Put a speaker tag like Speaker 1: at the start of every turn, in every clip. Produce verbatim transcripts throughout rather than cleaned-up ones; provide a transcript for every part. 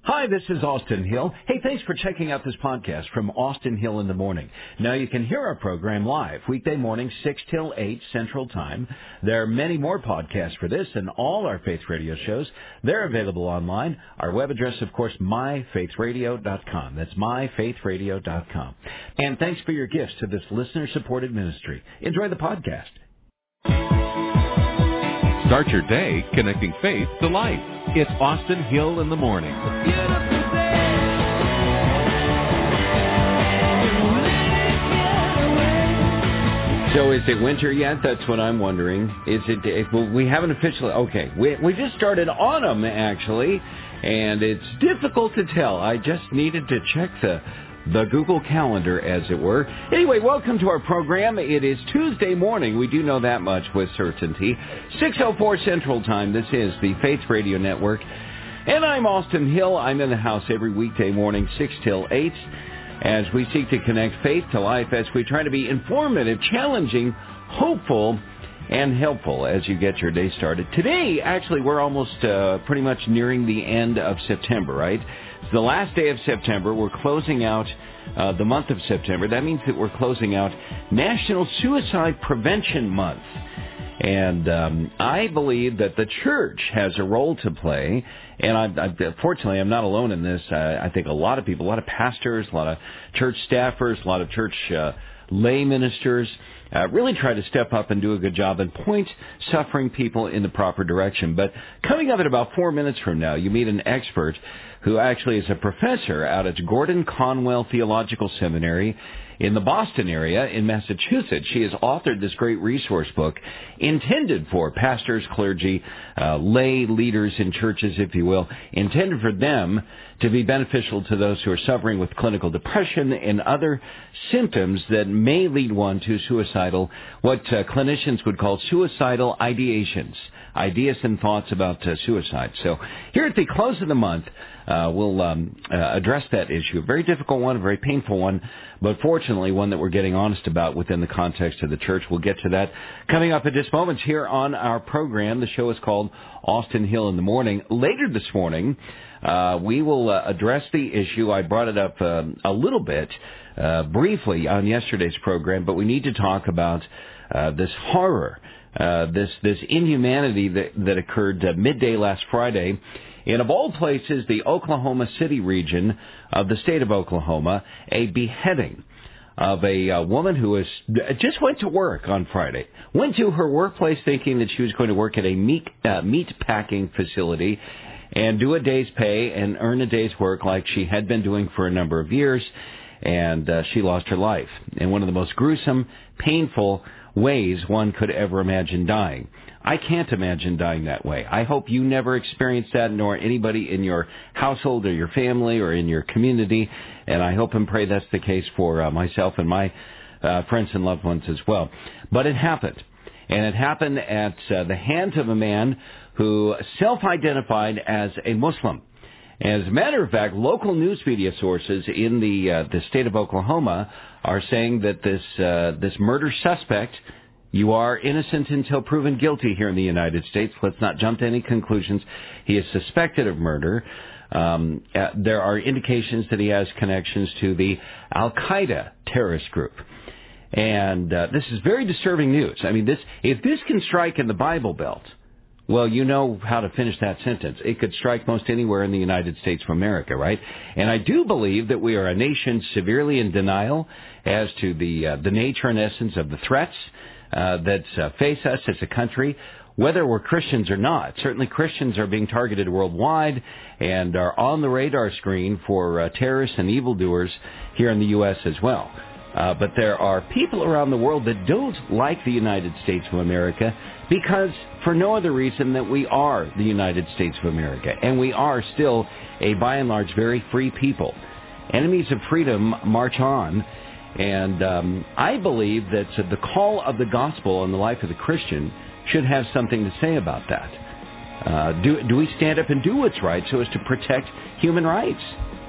Speaker 1: Hi, this is Austin Hill. Hey, thanks for checking out this podcast from Austin Hill in the Morning. Now, you can hear our program live, weekday morning, six till eight Central Time. There are many more podcasts for this and all our Faith Radio shows. They're available online. Our web address, of course, my faith radio dot com. That's my faith radio dot com. And thanks for your gifts to this listener-supported ministry. Enjoy the podcast.
Speaker 2: Start your day connecting faith to life. It's Austin Hill in the Morning.
Speaker 1: So is it winter yet? That's what I'm wondering. Is it? it well, we haven't officially. Okay, we we just started autumn actually, and it's difficult to tell. I just needed to check the the Google Calendar, as it were. Anyway, welcome to our program. It is Tuesday morning. We do know that much with certainty. six oh four Central Time. This is the Faith Radio Network, and I'm Austin Hill. I'm in the house every weekday morning, six till eight. As we seek to connect faith to life, as we try to be informative, challenging, hopeful, and helpful as you get your day started. Today, actually, we're almost uh, pretty much nearing the end of September, right? It's the last day of September. We're closing out uh, the month of September. That means that we're closing out National Suicide Prevention Month. And um, I believe that the church has a role to play, and I, I, fortunately, I'm not alone in this. I, I think a lot of people, a lot of pastors, a lot of church staffers, a lot of church uh, lay ministers uh, really try to step up and do a good job and point suffering people in the proper direction. But coming up in about four minutes from now, you meet an expert who actually is a professor out at Gordon Conwell Theological Seminary in the Boston area in Massachusetts. She has authored this great resource book intended for pastors, clergy, uh, lay leaders in churches, if you will, intended for them to be beneficial to those who are suffering with clinical depression and other symptoms that may lead one to suicidal, what uh, clinicians would call suicidal ideations, ideas and thoughts about uh, suicide. So here at the close of the month, Uh, we'll um, uh, address that issue. A very difficult one, a very painful one, but fortunately one that we're getting honest about within the context of the church. We'll get to that coming up in just moments here on our program. The show is called Austin Hill in the Morning. Later this morning, uh, we will uh, address the issue. I brought it up uh, a little bit uh, briefly on yesterday's program, but we need to talk about uh, this horror, uh, this this inhumanity that, that occurred uh, midday last Friday in, of all places, the Oklahoma City region of the state of Oklahoma, a beheading of a uh, woman who was just went to work on Friday, went to her workplace thinking that she was going to work at a meat, uh, meat packing facility and do a day's pay and earn a day's work like she had been doing for a number of years, and uh, she lost her life in one of the most gruesome, painful ways one could ever imagine dying. I can't imagine dying that way. I hope you never experience that, nor anybody in your household or your family or in your community, and I hope and pray that's the case for uh, myself and my uh, friends and loved ones as well. But it happened, and it happened at uh, the hands of a man who self-identified as a Muslim. As a matter of fact, local news media sources in the uh, the state of Oklahoma are saying that this uh, this murder suspect, you are innocent until proven guilty here in the United States. Let's not jump to any conclusions. He is suspected of murder. Um, uh, there are indications that he has connections to the Al-Qaeda terrorist group. And uh, this is very disturbing news. I mean, this if this can strike in the Bible Belt, well, you know how to finish that sentence. It could strike most anywhere in the United States of America, right? And I do believe that we are a nation severely in denial as to the uh, the nature and essence of the threats uh, that uh, face us as a country, whether we're Christians or not. Certainly Christians are being targeted worldwide and are on the radar screen for uh, terrorists and evildoers here in the U S as well. Uh, but there are people around the world that don't like the United States of America because, for no other reason, that we are the United States of America. And we are still a, by and large, very free people. Enemies of freedom march on. And um, I believe that uh, the call of the gospel in the life of the Christian should have something to say about that. Uh, do, do we stand up and do what's right so as to protect human rights?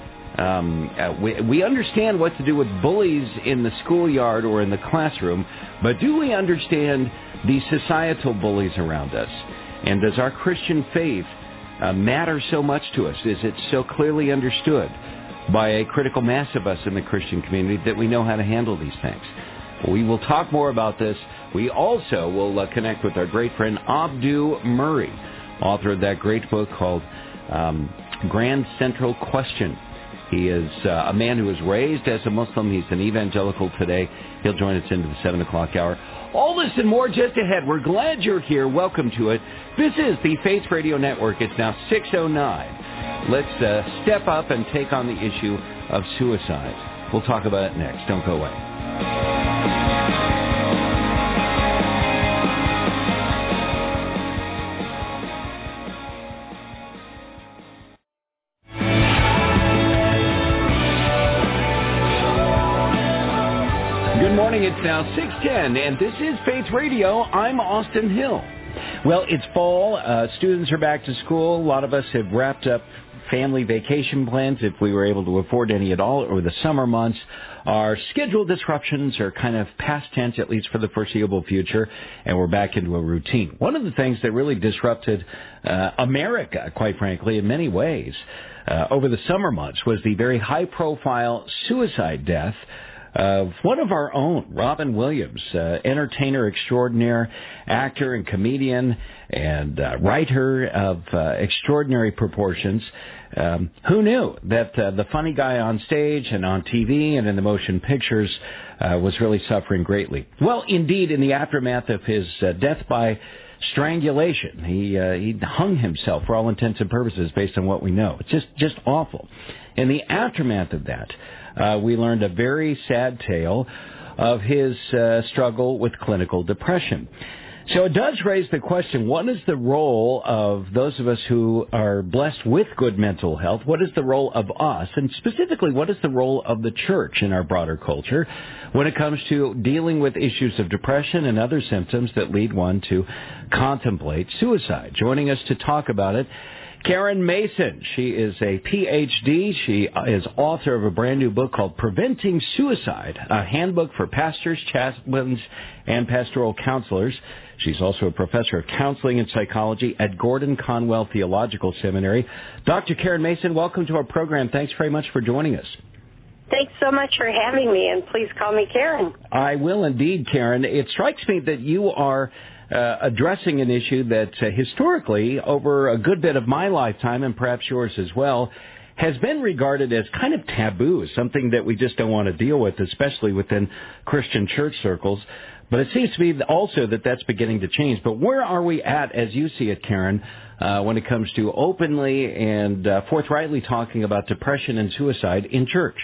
Speaker 1: Um, uh, we, we understand what to do with bullies in the schoolyard or in the classroom, but do we understand the societal bullies around us? And does our Christian faith uh, matter so much to us? Is it so clearly understood by a critical mass of us in the Christian community that we know how to handle these things? We will talk more about this. We also will uh, connect with our great friend Abdu Murray, author of that great book called um, Grand Central Question. He is uh, a man who was raised as a Muslim. He's an evangelical today. He'll join us into the seven o'clock hour. All this and more just ahead. We're glad you're here. Welcome to it. This is the Faith Radio Network. It's now six oh nine. Let's uh, step up and take on the issue of suicide. We'll talk about it next. Don't go away. Good morning. It's now six ten, and this is Faith Radio. I'm Austin Hill. Well, it's fall. Uh, students are back to school. A lot of us have wrapped up family vacation plans, if we were able to afford any at all, over the summer months. Our schedule disruptions are kind of past tense, at least for the foreseeable future, and we're back into a routine. One of the things that really disrupted uh, America, quite frankly, in many ways, uh, over the summer months was the very high-profile suicide death of one of our own, Robin Williams, uh, entertainer extraordinaire, actor and comedian, and uh, writer of uh, extraordinary proportions. Um, who knew that uh, the funny guy on stage and on T V and in the motion pictures uh, was really suffering greatly? Well, indeed, in the aftermath of his uh, death by strangulation, he uh, he hung himself for all intents and purposes based on what we know. It's just, just awful. In the aftermath of that, Uh, we learned a very sad tale of his uh, struggle with clinical depression. So it does raise the question, what is the role of those of us who are blessed with good mental health? What is the role of us? And specifically, what is the role of the church in our broader culture when it comes to dealing with issues of depression and other symptoms that lead one to contemplate suicide? Joining us to talk about it, Karen Mason. She is a P H D. She is author of a brand new book called Preventing Suicide, a handbook for pastors, chaplains, and pastoral counselors. She's also a professor of counseling and psychology at Gordon Conwell Theological Seminary. Doctor Karen Mason, welcome to our program. Thanks very much for joining us.
Speaker 3: Thanks so much for having me, and please call me Karen.
Speaker 1: I will indeed, Karen. It strikes me that you are Uh, addressing an issue that uh, historically, over a good bit of my lifetime, and perhaps yours as well, has been regarded as kind of taboo, something that we just don't want to deal with, especially within Christian church circles. But it seems to be also that that's beginning to change. But where are we at, as you see it, Karen, uh, when it comes to openly and uh, forthrightly talking about depression and suicide in church?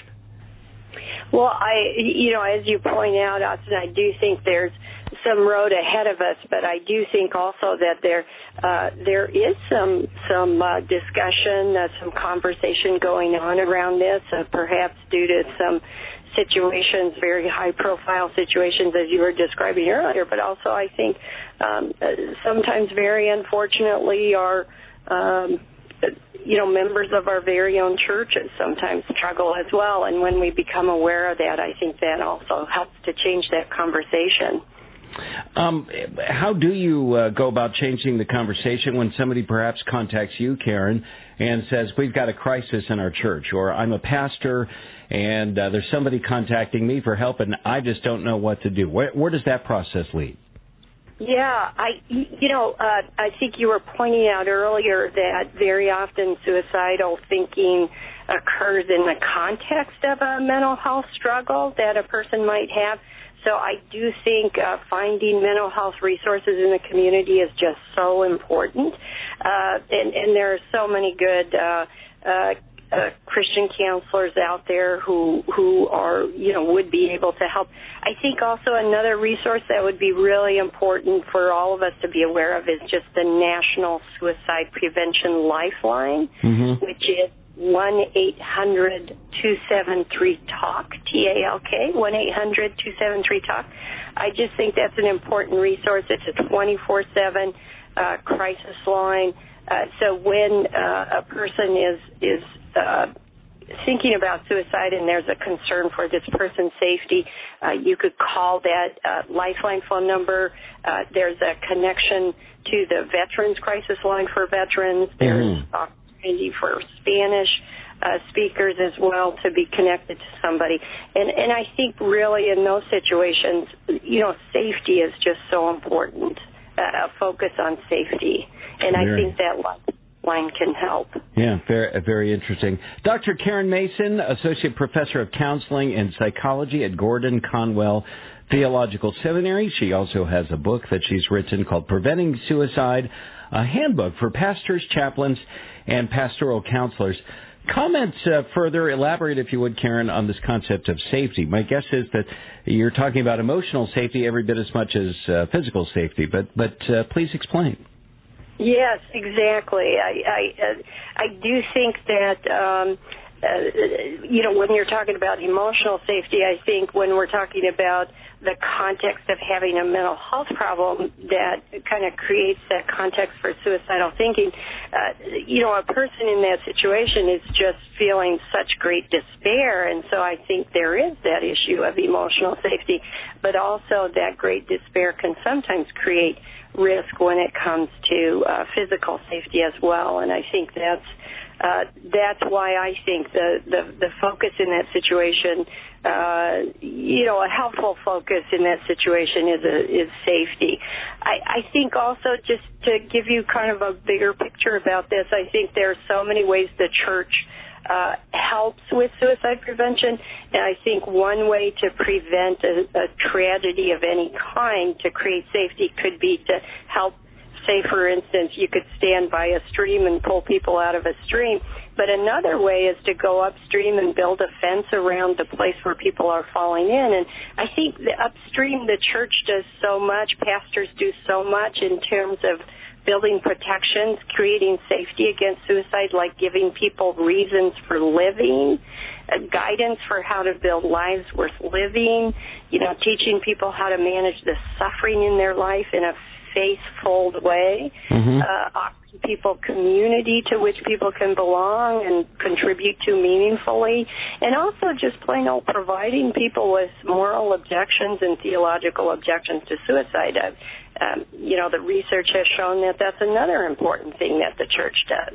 Speaker 3: Well, I, you know, as you point out, Austin, I do think there's some road ahead of us, but I do think also that there uh, there is some some uh, discussion, uh, some conversation going on around this, uh, perhaps due to some situations, very high-profile situations, as you were describing earlier, but also I think um, sometimes, very unfortunately, are um, you know, members of our very own churches sometimes struggle as well, and when we become aware of that, I think that also helps to change that conversation.
Speaker 1: Um, how do you uh, go about changing the conversation when somebody perhaps contacts you, Karen, and says, we've got a crisis in our church, or I'm a pastor, and uh, there's somebody contacting me for help, and I just don't know what to do? Where, where does that process lead?
Speaker 3: Yeah, I, you know, uh, I think you were pointing out earlier that very often suicidal thinking occurs in the context of a mental health struggle that a person might have. So I do think uh, finding mental health resources in the community is just so important. Uh, and, and there are so many good uh, uh, uh, Christian counselors out there who, who are, you know, would be able to help. I think also another resource that would be really important for all of us to be aware of is just the National Suicide Prevention Lifeline, mm-hmm. which is one eight hundred two seven three talk, T A L K, one eight hundred two seven three talk. I just think that's an important resource. It's a twenty-four seven uh, crisis line. Uh, so when uh, a person is is uh, thinking about suicide and there's a concern for this person's safety, uh, you could call that uh, Lifeline phone number. Uh, there's a connection to the Veterans Crisis Line for veterans. There's mm-hmm. opportunity for Spanish uh, speakers as well to be connected to somebody. And, and I think really in those situations, you know, safety is just so important, uh, a focus on safety. And Very. I think that Lifeline can help.
Speaker 1: Yeah, very, very interesting. Doctor Karen Mason, Associate Professor of Counseling and Psychology at Gordon Conwell Theological Seminary. She also has a book that she's written called Preventing Suicide, a handbook for pastors, chaplains, and pastoral counselors. Comment uh, further, elaborate if you would, Karen, on this concept of safety. My guess is that you're talking about emotional safety every bit as much as uh, physical safety, but, but uh, please explain.
Speaker 3: Yes, exactly. I I, uh, I do think that, um, uh, you know, when you're talking about emotional safety, I think when we're talking about the context of having a mental health problem that kind of creates that context for suicidal thinking, uh, you know, a person in that situation is just feeling such great despair, and so I think there is that issue of emotional safety, but also that great despair can sometimes create risk when it comes to uh, physical safety as well, and I think that's uh, that's why I think the, the, the focus in that situation, uh, you know, a helpful focus in that situation is a, is safety. I, I think also just to give you kind of a bigger picture about this, I think there are so many ways the church Uh, helps with suicide prevention, and I think one way to prevent a, a tragedy of any kind to create safety could be to help, say, for instance, you could stand by a stream and pull people out of a stream, but another way is to go upstream and build a fence around the place where people are falling in, and I think the upstream the church does so much, pastors do so much in terms of building protections, creating safety against suicide, like giving people reasons for living, uh, guidance for how to build lives worth living, you know, teaching people how to manage the suffering in their life in a faith-filled way, mm-hmm. uh, offering people community to which people can belong and contribute to meaningfully, and also just plain old providing people with moral objections and theological objections to suicide. Uh, Um, you know, the research has shown that that's another important thing that the church does.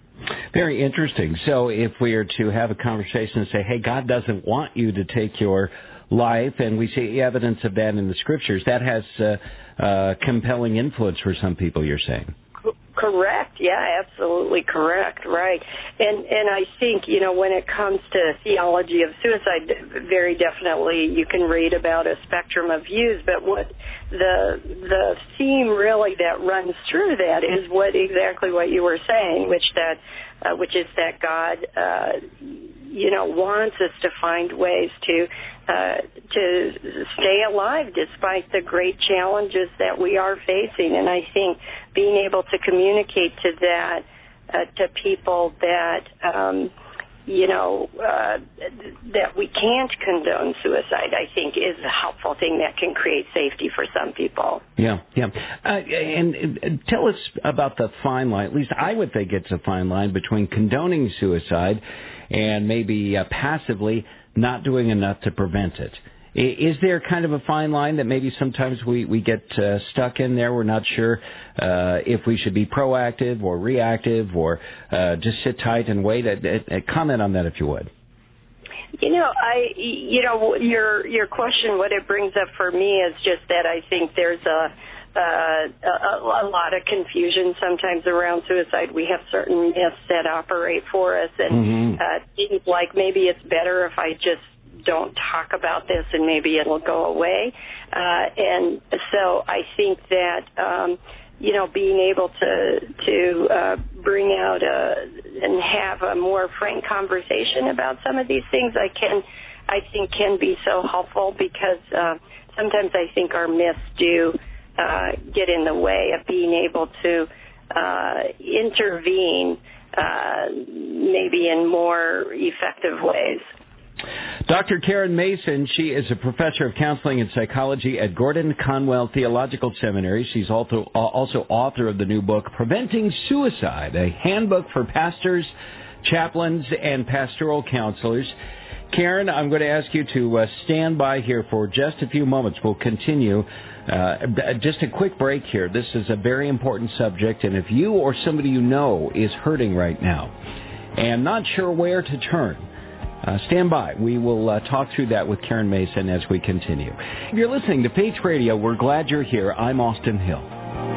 Speaker 1: Very interesting. So if we are to have a conversation and say, hey, God doesn't want you to take your life, and we see evidence of that in the Scriptures, that has uh, uh, compelling influence for some people, you're saying.
Speaker 3: Correct. Yeah, absolutely correct. Right. And and I think, you know, when it comes to theology of suicide, very definitely you can read about a spectrum of views, but what the the theme really that runs through that is what exactly what you were saying, which that uh, which is that God uh, you know wants us to find ways to uh, to stay alive despite the great challenges that we are facing, and I think being able to communicate to that uh, to people that um, you know uh, that we can't condone suicide, I think is a helpful thing that can create safety for some people.
Speaker 1: Yeah, yeah. Uh, and, and tell us about the fine line. At least I would think it's a fine line between condoning suicide and maybe uh, passively not doing enough to prevent it. Is there kind of a fine line that maybe sometimes we, we get uh, stuck in there? We're not sure uh, if we should be proactive or reactive or uh, just sit tight and wait. Uh, uh, comment on that if you would.
Speaker 3: You know, I, you know, your your question, what it brings up for me is just that I think there's a, uh, a, a lot of confusion sometimes around suicide. We have certain myths that operate for us, and mm-hmm. uh, things like maybe it's better if I just don't talk about this and maybe it'll go away. Uh, and so I think that, um, you know, being able to to uh, bring out a, and have a more frank conversation about some of these things, I can, I think, can be so helpful because uh, sometimes I think our myths do uh, get in the way of being able to uh, intervene, uh, maybe in more effective ways.
Speaker 1: Doctor Karen Mason, she is a professor of counseling and psychology at Gordon Conwell Theological Seminary. She's also, also author of the new book, Preventing Suicide, a handbook for pastors, chaplains, and pastoral counselors. Karen, I'm going to ask you to uh, stand by here for just a few moments. We'll continue. Uh, just a quick break here. This is a very important subject, and if you or somebody you know is hurting right now and not sure where to turn, uh, stand by. We will uh, talk through that with Karen Mason as we continue. If you're listening to Faith Radio, we're glad you're here. I'm Austin Hill.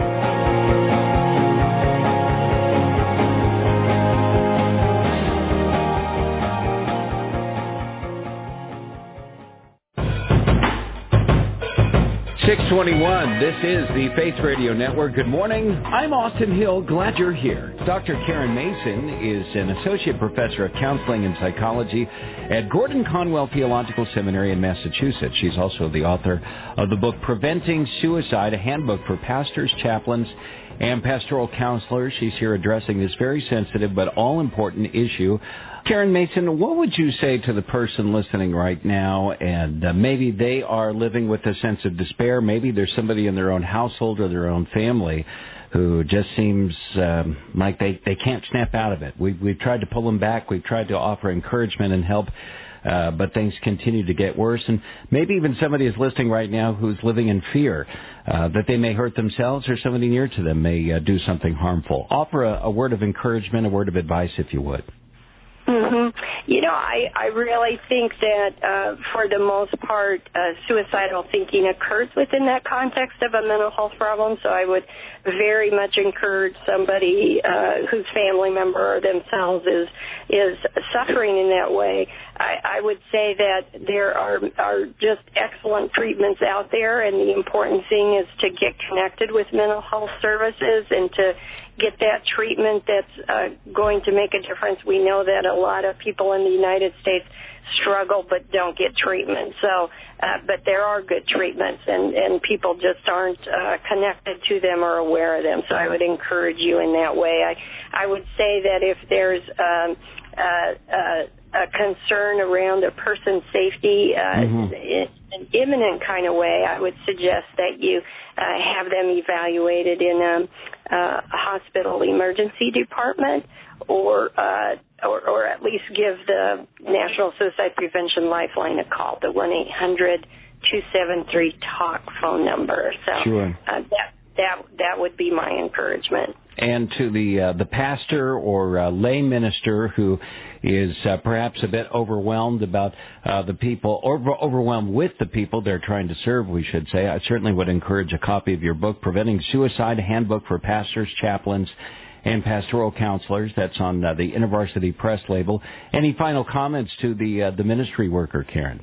Speaker 1: six twenty-one, this is the Faith Radio Network. Good morning. I'm Austin Hill. Glad you're here. Doctor Karen Mason is an associate professor of counseling and psychology at Gordon Conwell Theological Seminary in Massachusetts. She's also the author of the book Preventing Suicide, a handbook for pastors, chaplains, and pastoral counselors. She's here addressing this very sensitive but all-important issue. Karen Mason, what would you say to the person listening right now, and uh, maybe they are living with a sense of despair, maybe there's somebody in their own household or their own family who just seems um, like they, they can't snap out of it. We've, we've tried to pull them back, we've tried to offer encouragement and help, uh, but things continue to get worse, and maybe even somebody is listening right now who's living in fear uh, that they may hurt themselves or somebody near to them may uh, do something harmful. Offer a, a word of encouragement, a word of advice, if you would.
Speaker 3: Mm-hmm. You know, I, I really think that uh, for the most part, uh, suicidal thinking occurs within that context of a mental health problem. So I would very much encourage somebody uh, whose family member or themselves is is suffering in that way. I, I would say that there are are just excellent treatments out there, and the important thing is to get connected with mental health services and to get that treatment that's uh, going to make a difference. We know that a lot of people in the United States struggle but don't get treatment. So, uh, but there are good treatments, and, and people just aren't uh, connected to them or aware of them. So I would encourage you in that way. I, I would say that if there's um, uh, uh, a concern around a person's safety uh, mm-hmm. in an imminent kind of way, I would suggest that you uh, have them evaluated in a, uh, a hospital emergency department, or, uh, or or at least give the National Suicide Prevention Lifeline a call, the one eight hundred two seven three talk phone number. So
Speaker 1: sure.
Speaker 3: uh, that that that would be my encouragement.
Speaker 1: And to the uh, the pastor or uh, lay minister who is uh, perhaps a bit overwhelmed about uh, the people, or overwhelmed with the people they're trying to serve, we should say, I certainly would encourage a copy of your book, Preventing Suicide, a handbook for pastors, chaplains, and pastoral counselors. That's on uh, the InterVarsity Press label. Any final comments to the uh, the ministry worker, Karen?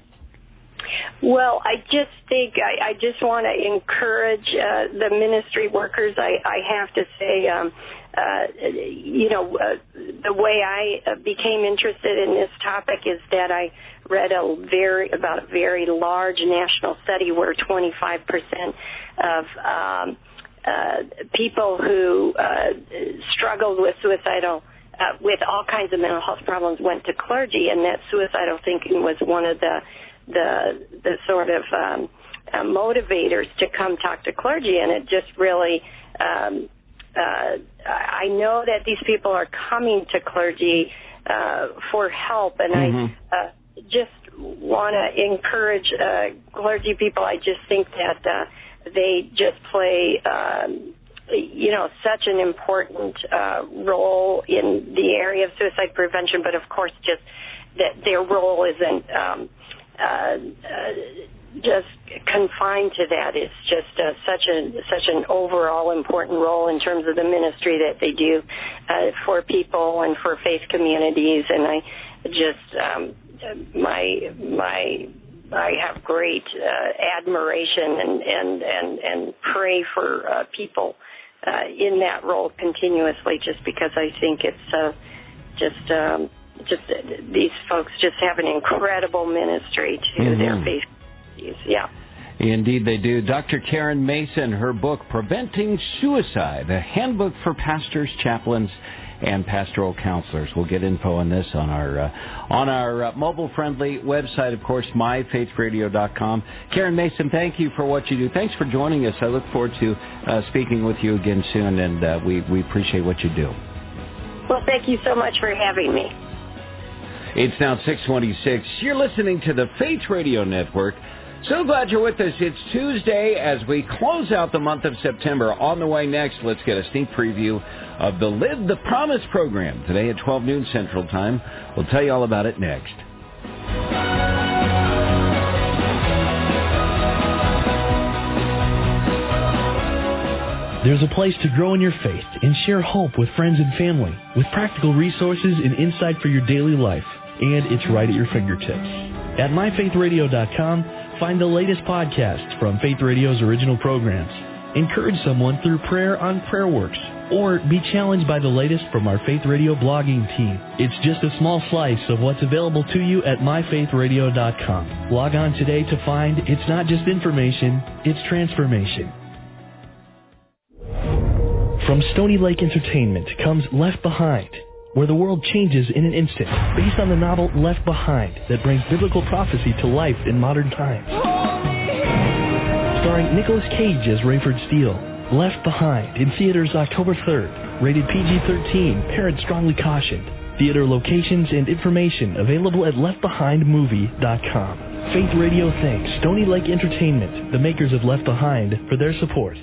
Speaker 3: Well, I just think I, I just want to encourage uh, the ministry workers. I, I have to say, um, uh, you know, uh, the way I became interested in this topic is that I read a very about a very large national study where twenty-five percent of um, uh, people who uh, struggled with suicidal uh, with all kinds of mental health problems went to clergy, and that suicidal thinking was one of the the the sort of um, uh, motivators to come talk to clergy, and it just really, um, uh, I know that these people are coming to clergy uh, for help, and mm-hmm. I uh, just want to encourage uh, clergy people. I just think that uh, they just play, um, you know, such an important uh, role in the area of suicide prevention, but of course just that their role isn't um, Uh, uh, just confined to that. It's just uh, such a such an overall important role in terms of the ministry that they do uh, for people and for faith communities. And I just um, my my I have great uh, admiration and and and and pray for uh, people uh, in that role continuously, just because I think it's uh, just. Um, Just uh, these folks just have an incredible ministry to mm-hmm. their faith. Yeah.
Speaker 1: Indeed they do. Doctor Karen Mason, her book, Preventing Suicide, a handbook for pastors, chaplains, and pastoral counselors. We'll get info on this on our uh, on our uh, mobile-friendly website, of course, my faith radio dot com. Karen Mason, thank you for what you do. Thanks for joining us. I look forward to uh, speaking with you again soon, and uh, we, we appreciate what you do.
Speaker 3: Well, thank you so much for having me.
Speaker 1: It's now six twenty-six. You're listening to the Faith Radio Network. So glad you're with us. It's Tuesday as we close out the month of September. On the way next, let's get a sneak preview of the Live the Promise program today at twelve noon Central Time. We'll tell you all about it next.
Speaker 4: There's a place to grow in your faith and share hope with friends and family with practical resources and insight for your daily life. And it's right at your fingertips. At my faith radio dot com, find the latest podcasts from Faith Radio's original programs. Encourage someone through prayer on PrayerWorks, or be challenged by the latest from our Faith Radio blogging team. It's just a small slice of what's available to you at my faith radio dot com. Log on today to find it's not just information, it's transformation. From Stony Lake Entertainment comes Left Behind, where the world changes in an instant, based on the novel Left Behind that brings biblical prophecy to life in modern times. Starring Nicolas Cage as Rayford Steele, Left Behind in theaters October third, rated P G thirteen, parents strongly cautioned. Theater locations and information available at left behind movie dot com. Faith Radio thanks Stony Lake Entertainment, the makers of Left Behind, for their support.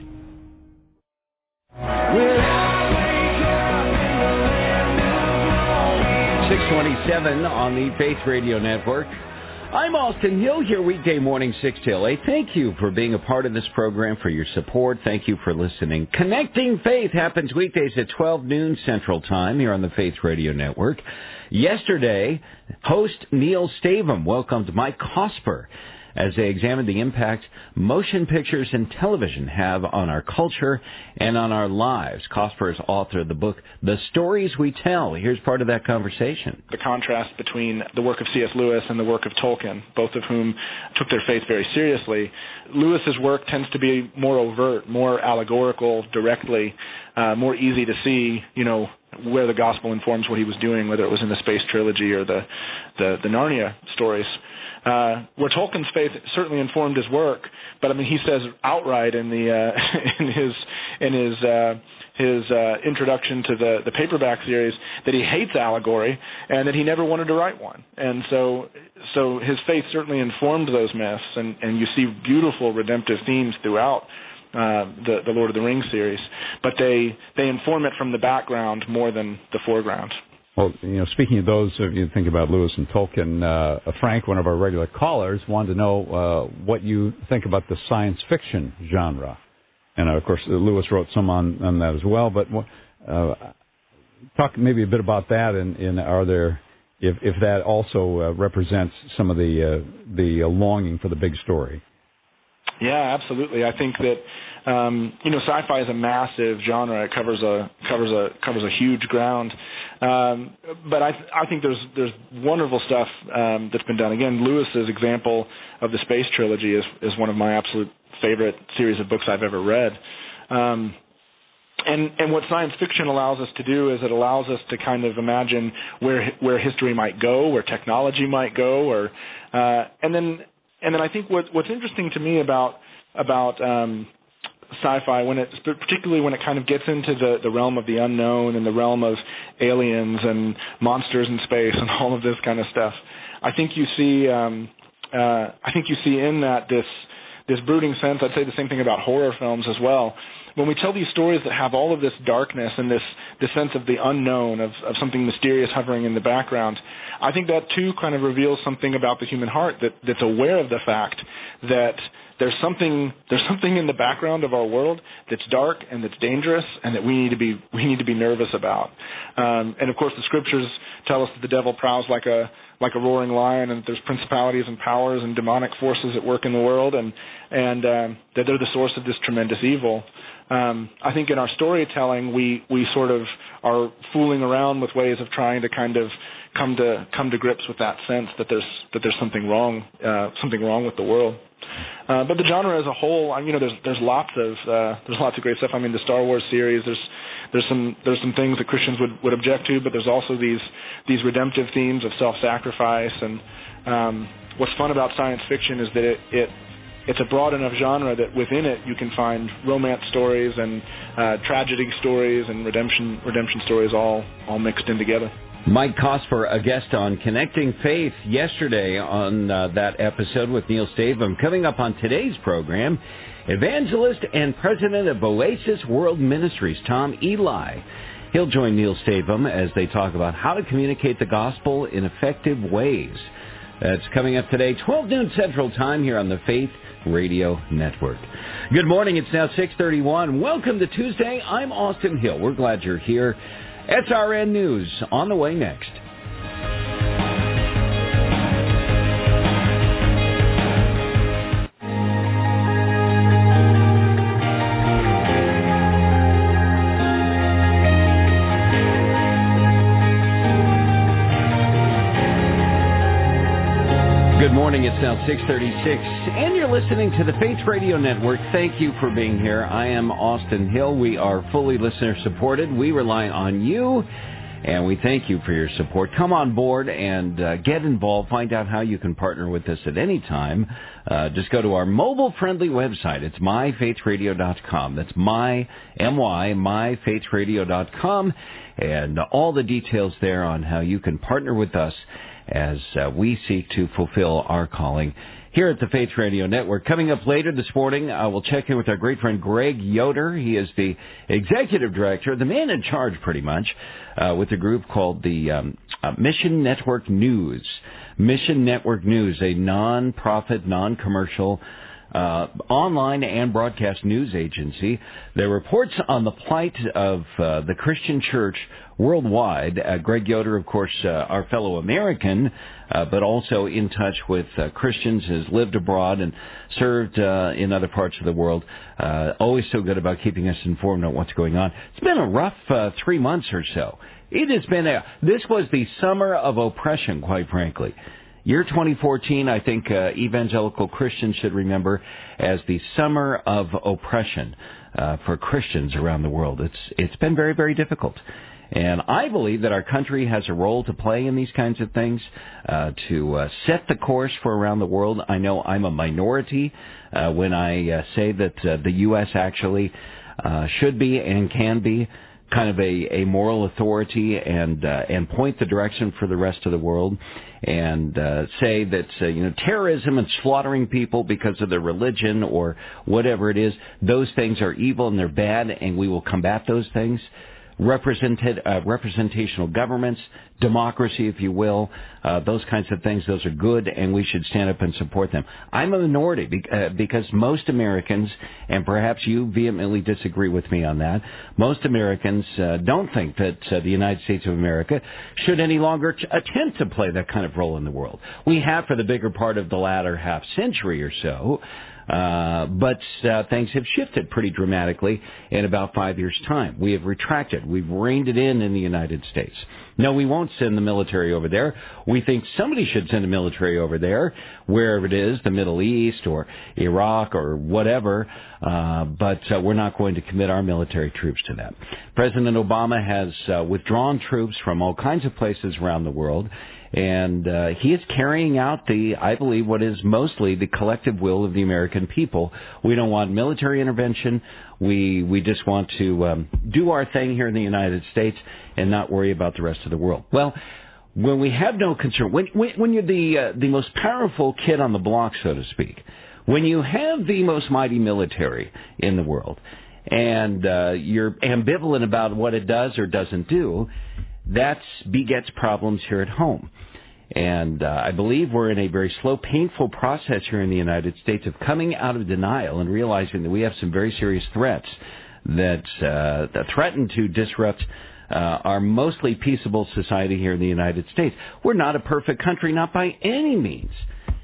Speaker 1: six twenty-seven on the Faith Radio Network. I'm Austin Hill here weekday morning six till eight. Thank you for being a part of this program, for your support. Thank you for listening. Connecting Faith happens weekdays at twelve noon Central Time here on the Faith Radio Network. Yesterday, host Neil Stavum welcomed Mike Cosper as they examined the impact motion pictures and television have on our culture and on our lives. Cosper is author of the book, The Stories We Tell. Here's part of that conversation.
Speaker 5: The contrast between the work of C S Lewis and the work of Tolkien, both of whom took their faith very seriously. Lewis's work tends to be more overt, more allegorical, directly, uh, more easy to see, you know, where the gospel informs what he was doing, whether it was in the Space Trilogy or the, the, the Narnia stories. Uh, where Tolkien's faith certainly informed his work, but I mean, he says outright in the uh, in his in his uh, his uh, introduction to the the paperback series that he hates allegory and that he never wanted to write one. And so so his faith certainly informed those myths, and, and you see beautiful redemptive themes throughout uh, the the Lord of the Rings series, but they they inform it from the background more than the foreground.
Speaker 6: Well, you know, speaking of those, if you think about Lewis and Tolkien, uh, Frank, one of our regular callers, wanted to know uh, what you think about the science fiction genre. And, uh, of course, Lewis wrote some on, on that as well. But uh, talk maybe a bit about that, and, and are there, if, if that also uh, represents some of the uh, the uh, longing for the big story.
Speaker 5: Yeah, absolutely. I think that um, you know, sci-fi is a massive genre. It covers a covers a covers a huge ground. Um, but I I think there's there's wonderful stuff um, that's been done. Again, Lewis's example of the Space Trilogy is is one of my absolute favorite series of books I've ever read. Um, And and what science fiction allows us to do is it allows us to kind of imagine where where history might go, where technology might go, or uh, and then and then I think what what's interesting to me about about um, sci-fi, when it particularly when it kind of gets into the, the realm of the unknown and the realm of aliens and monsters in space and all of this kind of stuff, I think you see um, uh, I think you see in that this this brooding sense. I'd say the same thing about horror films as well. When we tell these stories that have all of this darkness and this, this sense of the unknown, of, of something mysterious hovering in the background, I think that too kind of reveals something about the human heart that, that's aware of the fact that there's something there's something in the background of our world that's dark and that's dangerous and that we need to be we need to be nervous about. Um, and of course, the scriptures tell us that the devil prowls like a like a roaring lion, and that there's principalities and powers and demonic forces at work in the world, and and um, that they're the source of this tremendous evil. Um, I think in our storytelling, we, we sort of are fooling around with ways of trying to kind of come to come to grips with that sense that there's that there's something wrong uh, something wrong with the world. Uh, but the genre as a whole, you know, there's there's lots of uh, there's lots of great stuff. I mean, the Star Wars series, there's there's some there's some things that Christians would, would object to, but there's also these these redemptive themes of self-sacrifice. And um, what's fun about science fiction is that it, it it's a broad enough genre that within it you can find romance stories and uh, tragedy stories and redemption redemption stories all all mixed in together.
Speaker 1: Mike Cosper, a guest on Connecting Faith yesterday on uh, that episode with Neil Stavum. Coming up on today's program, evangelist and president of Oasis World Ministries, Tom Eli. He'll join Neil Stavum as they talk about how to communicate the gospel in effective ways. That's coming up today, twelve noon Central Time here on the Faith Radio Network. Good morning. It's now six thirty-one. Welcome to Tuesday. I'm Austin Hill. We're glad you're here. S R N News on the way next. Good morning. It's now six thirty-six, and you're listening to the Faith Radio Network. Thank you for being here. I am Austin Hill. We are fully listener-supported. We rely on you, and we thank you for your support. Come on board and uh, get involved. Find out how you can partner with us at any time. Uh, just go to our mobile-friendly website. It's my faith radio dot com. That's my, M Y, my faith radio dot com, and all the details there on how you can partner with us as uh, we seek to fulfill our calling here at the Faith Radio Network. Coming up later this morning, uh, we'll check in with our great friend Greg Yoder. He is the executive director, the man in charge pretty much, uh, with a group called the um, uh, Mission Network News. Mission Network News, a non-profit, non-commercial Uh, online and broadcast news agency that reports on the plight of uh, the Christian church worldwide. Uh, Greg Yoder, of course, uh, our fellow American, uh, but also in touch with uh, Christians, has lived abroad and served uh, in other parts of the world. Uh, always so good about keeping us informed on what's going on. It's been a rough uh, three months or so. It has been a, this was the summer of oppression, quite frankly. Year twenty fourteen, I think uh, evangelical Christians should remember as the summer of oppression uh, for Christians around the world. It's it's been very, very difficult. And I believe that our country has a role to play in these kinds of things, uh, to uh, set the course for around the world. I know I'm a minority uh, when I uh, say that uh, the U S actually uh, should be and can be kind of a, a moral authority and uh, and point the direction for the rest of the world, and uh, say that uh, you know terrorism and slaughtering people because of their religion or whatever it is, those things are evil and they're bad, and we will combat those things. Represented, uh, representational governments, democracy, if you will, uh, those kinds of things, those are good, and we should stand up and support them. I'm a minority be- uh, because most Americans, and perhaps you vehemently disagree with me on that, most Americans uh, don't think that uh, the United States of America should any longer ch- attempt to play that kind of role in the world. We have for the bigger part of the latter half century or so. Uh, but uh, things have shifted pretty dramatically in about five years' time. We have retracted. We've reined it in in the United States. No, we won't send the military over there. We think somebody should send the military over there, wherever it is, the Middle East or Iraq or whatever, uh, but uh, we're not going to commit our military troops to that. President Obama has uh, withdrawn troops from all kinds of places around the world, and uh, he is carrying out the, I believe, what is mostly the collective will of the American people. We don't want military intervention. We we just want to um, do our thing here in the United States and not worry about the rest of the world. Well, when we have no concern, when when, when you're the uh, the most powerful kid on the block, so to speak, when you have the most mighty military in the world, and uh, you're ambivalent about what it does or doesn't do, that begets problems here at home. And uh, I believe we're in a very slow, painful process here in the United States of coming out of denial and realizing that we have some very serious threats that, uh, that threaten to disrupt uh, our mostly peaceable society here in the United States. We're not a perfect country, not by any means.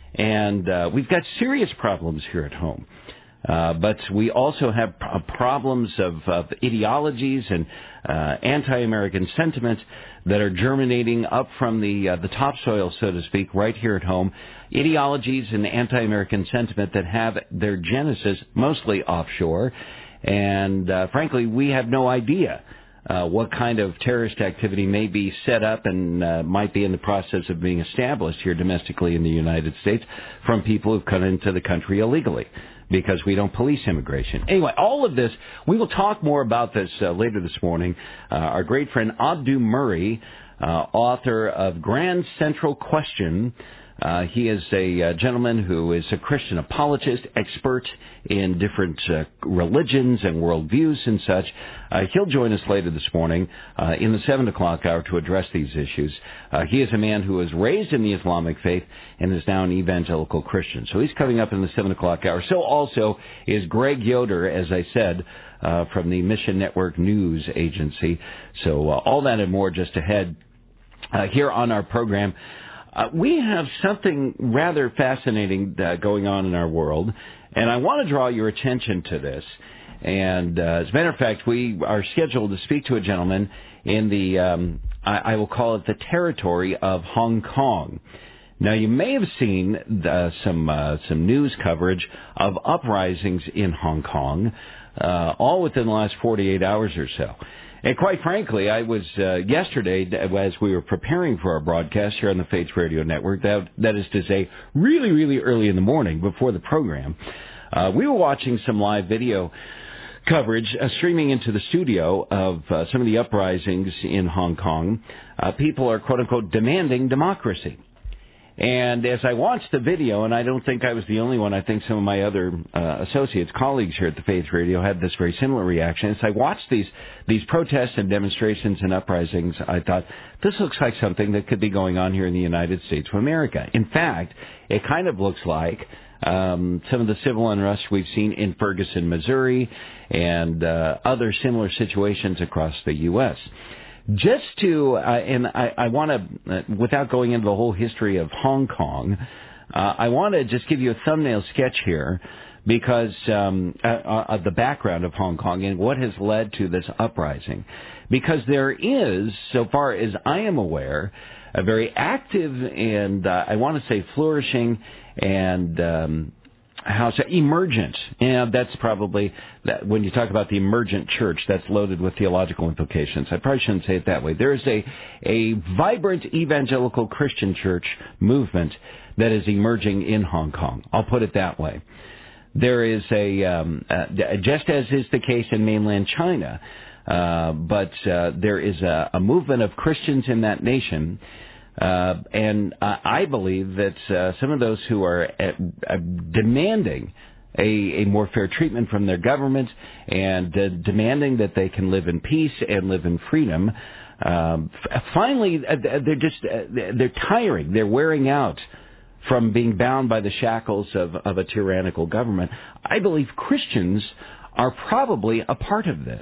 Speaker 1: And uh, we've got serious problems here at home. Uh, but we also have problems of, of ideologies and uh, anti-American sentiments that are germinating up from the uh, the topsoil, so to speak, right here at home. Ideologies and anti-American sentiment that have their genesis mostly offshore. And uh, frankly, we have no idea uh, what kind of terrorist activity may be set up and uh, might be in the process of being established here domestically in the United States from people who've come into the country illegally, because we don't police immigration. Anyway, all of this, we will talk more about this uh, later this morning. Uh, our great friend Abdu Murray, uh, author of Grand Central Question. Uh, he is a uh, gentleman who is a Christian apologist, expert in different uh, religions and worldviews and such. Uh, he'll join us later this morning uh, in the seven o'clock hour to address these issues. Uh, he is a man who was raised in the Islamic faith and is now an evangelical Christian. So he's coming up in the seven o'clock hour. So also is Greg Yoder, as I said, uh, from the Mission Network News Agency. So uh, all that and more just ahead uh, here on our program. Uh, we have something rather fascinating uh, going on in our world, and I want to draw your attention to this. And uh, as a matter of fact, we are scheduled to speak to a gentleman in the, um, I, I will call it the territory of Hong Kong. Now, you may have seen uh, some uh, some news coverage of uprisings in Hong Kong, uh, all within the last forty-eight hours or so. And quite frankly, I was uh, yesterday, as we were preparing for our broadcast here on the Faith Radio Network, that, that is to say, really, really early in the morning before the program, uh, we were watching some live video coverage uh, streaming into the studio of uh, some of the uprisings in Hong Kong. Uh, people are, quote-unquote, demanding democracy. And as I watched the video, and I don't think I was the only one, I think some of my other uh, associates, colleagues here at the Faith Radio had this very similar reaction. As I watched these these protests and demonstrations and uprisings, I thought, this looks like something that could be going on here in the United States of America. In fact, it kind of looks like um, some of the civil unrest we've seen in Ferguson, Missouri, and uh, other similar situations across the U S Just to, uh, and I, I want to, uh, without going into the whole history of Hong Kong, uh, I want to just give you a thumbnail sketch here because um, uh, of the background of Hong Kong and what has led to this uprising. Because there is, so far as I am aware, a very active and, uh, I want to say flourishing and um How so? Emergent. Yeah, that's probably, that when you talk about the emergent church, that's loaded with theological implications. I probably shouldn't say it that way. There is a, a vibrant evangelical Christian church movement that is emerging in Hong Kong. I'll put it that way. There is a, um, uh, just as is the case in mainland China, uh, but uh, there is a, a movement of Christians in that nation. Uh, and uh, I believe that uh, some of those who are uh, uh, demanding a, a more fair treatment from their government and uh, demanding that they can live in peace and live in freedom, um, f- finally uh, they're just uh, they're tiring, they're wearing out from being bound by the shackles of, of a tyrannical government. I believe Christians are probably a part of this.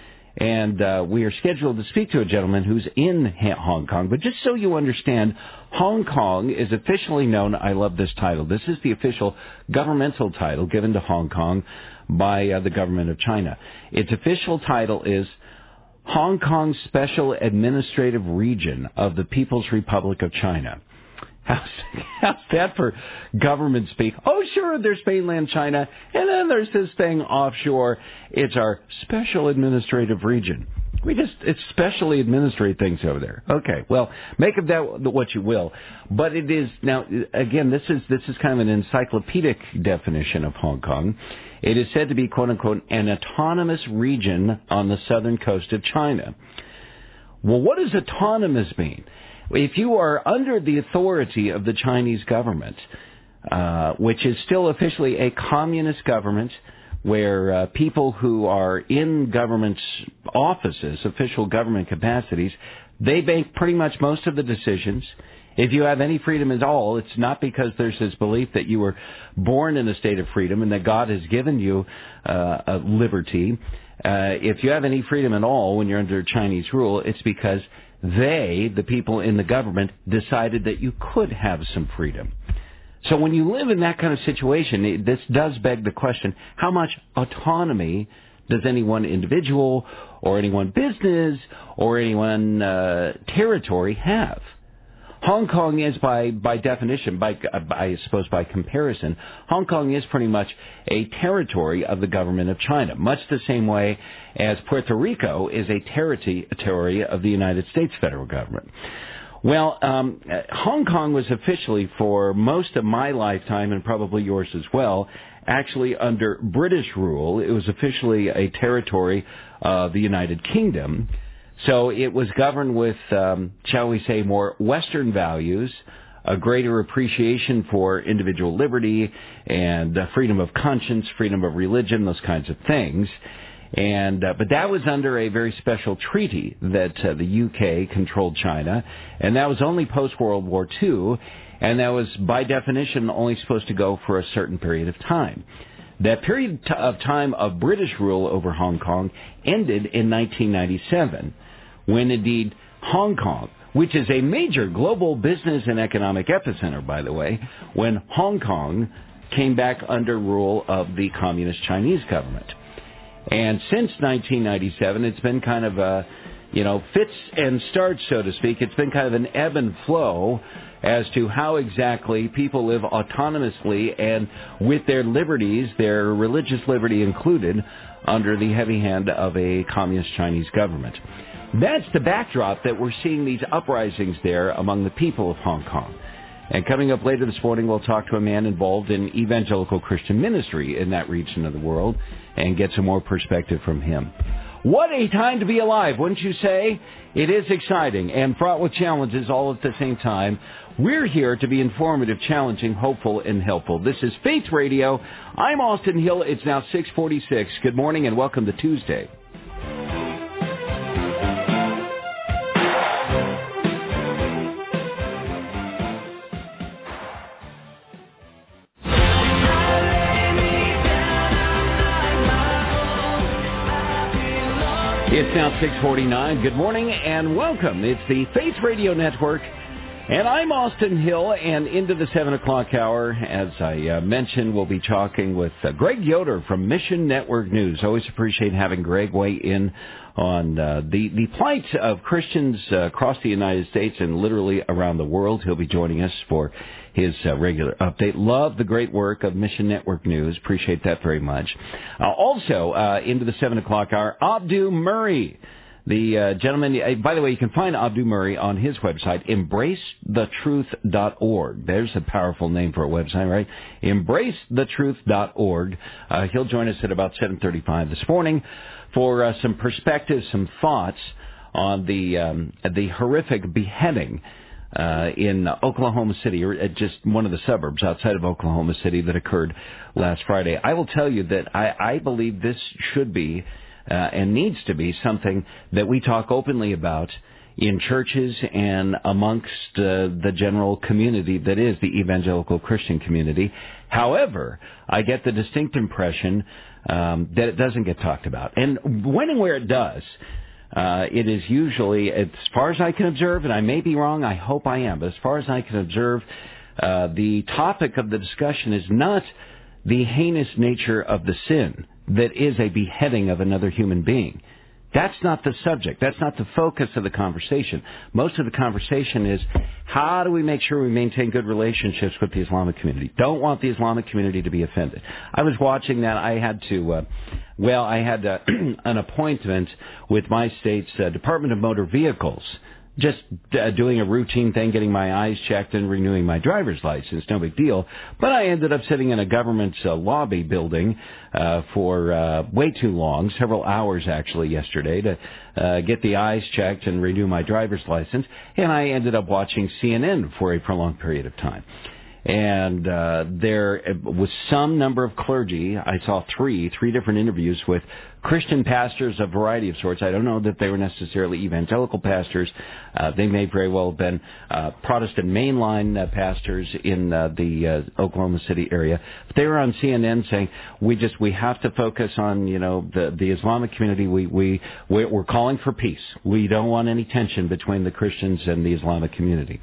Speaker 1: And uh, we are scheduled to speak to a gentleman who's in Hong Kong. But just so you understand, Hong Kong is officially known, I love this title, this is the official governmental title given to Hong Kong by uh, the government of China. Its official title is Hong Kong Special Administrative Region of the People's Republic of China. How's, how's that for government speak? Oh, sure, there's mainland China, and then there's this thing offshore. It's our special administrative region. We just, it's specially administrate things over there. Okay, well, make of that what you will. But it is, now, again, this is this is kind of an encyclopedic definition of Hong Kong. It is said to be, quote unquote, an autonomous region on the southern coast of China. Well, what does autonomous mean? If you are under the authority of the Chinese government, uh, which is still officially a communist government, where uh, people who are in government offices, official government capacities, they make pretty much most of the decisions. If you have any freedom at all, it's not because there's this belief that you were born in a state of freedom and that God has given you uh, a liberty. Uh, if you have any freedom at all when you're under Chinese rule, it's because they, the people in the government, decided that you could have some freedom. So when you live in that kind of situation, this does beg the question, how much autonomy does any one individual or any one business or any one uh, territory have? Hong Kong is, by, by definition, by, I suppose by comparison, Hong Kong is pretty much a territory of the government of China, much the same way as Puerto Rico is a territory of the United States federal government. Well, um, Hong Kong was officially, for most of my lifetime, and probably yours as well, actually under British rule. It was officially a territory of the United Kingdom. So it was governed with, um, shall we say, more Western values, a greater appreciation for individual liberty and uh, freedom of conscience, freedom of religion, those kinds of things. And uh, but that was under a very special treaty that uh, the U K controlled China, and that was only post-World War Two, and that was, by definition, only supposed to go for a certain period of time. That period of time of British rule over Hong Kong ended in nineteen ninety-seven, when indeed Hong Kong, which is a major global business and economic epicenter, by the way, when Hong Kong came back under rule of the Communist Chinese government. And since nineteen ninety-seven, it's been kind of a, you know, fits and starts, so to speak. It's been kind of an ebb and flow as to how exactly people live autonomously and with their liberties, their religious liberty included, under the heavy hand of a communist Chinese government. That's the backdrop that we're seeing these uprisings there among the people of Hong Kong. And coming up later this morning, we'll talk to a man involved in evangelical Christian ministry in that region of the world and get some more perspective from him. What a time to be alive, wouldn't you say? It is exciting and fraught with challenges all at the same time. We're here to be informative, challenging, hopeful, and helpful. This is Faith Radio. I'm Austin Hill. It's now six forty-six. Good morning and welcome to Tuesday. It's now six forty-nine. Good morning and welcome. It's the Faith Radio Network, and I'm Austin Hill, and into the seven o'clock hour, as I uh, mentioned, we'll be talking with uh, Greg Yoder from Mission Network News. Always appreciate having Greg weigh in on uh, the, the plight of Christians uh, across the United States and literally around the world. He'll be joining us for his uh, regular update. Love the great work of Mission Network News. Appreciate that very much. Uh, also, uh, into the seven o'clock hour, Abdu Murray, the uh, gentleman. Uh, by the way, you can find Abdu Murray on his website, embrace the truth dot org. There's a powerful name for a website, right? embrace the truth dot org. Uh, he'll join us at about seven thirty-five this morning for uh, some perspectives, some thoughts on the um, the horrific beheading Uh, in Oklahoma City, or at just one of the suburbs outside of Oklahoma City that occurred last Friday. I will tell you that I, I believe this should be uh, and needs to be something that we talk openly about in churches and amongst uh, the general community that is the evangelical Christian community. However, I get the distinct impression um, that it doesn't get talked about. And when and where it does, Uh, it is usually, as far as I can observe, and I may be wrong, I hope I am, but as far as I can observe, uh, the topic of the discussion is not the heinous nature of the sin that is a beheading of another human being. That's not the subject. That's not the focus of the conversation. Most of the conversation is, how do we make sure we maintain good relationships with the Islamic community? Don't want the Islamic community to be offended. I was watching that. I had to, uh, well, I had uh, an appointment with my state's uh, Department of Motor Vehicles, just uh, doing a routine thing, getting my eyes checked and renewing my driver's license. No big deal. But I ended up sitting in a government uh, lobby building uh, for uh, way too long, several hours actually yesterday, to uh, get the eyes checked and renew my driver's license. And I ended up watching C N N for a prolonged period of time. And uh, there was some number of clergy. I saw three, three different interviews with Christian pastors of a variety of sorts. I don't know that they were necessarily evangelical pastors. Uh, they may very well have been uh, Protestant mainline uh, pastors in uh, the uh, Oklahoma City area. But they were on C N N saying, "We just we have to focus on you know the the Islamic community. We we we're calling for peace. We don't want any tension between the Christians and the Islamic community."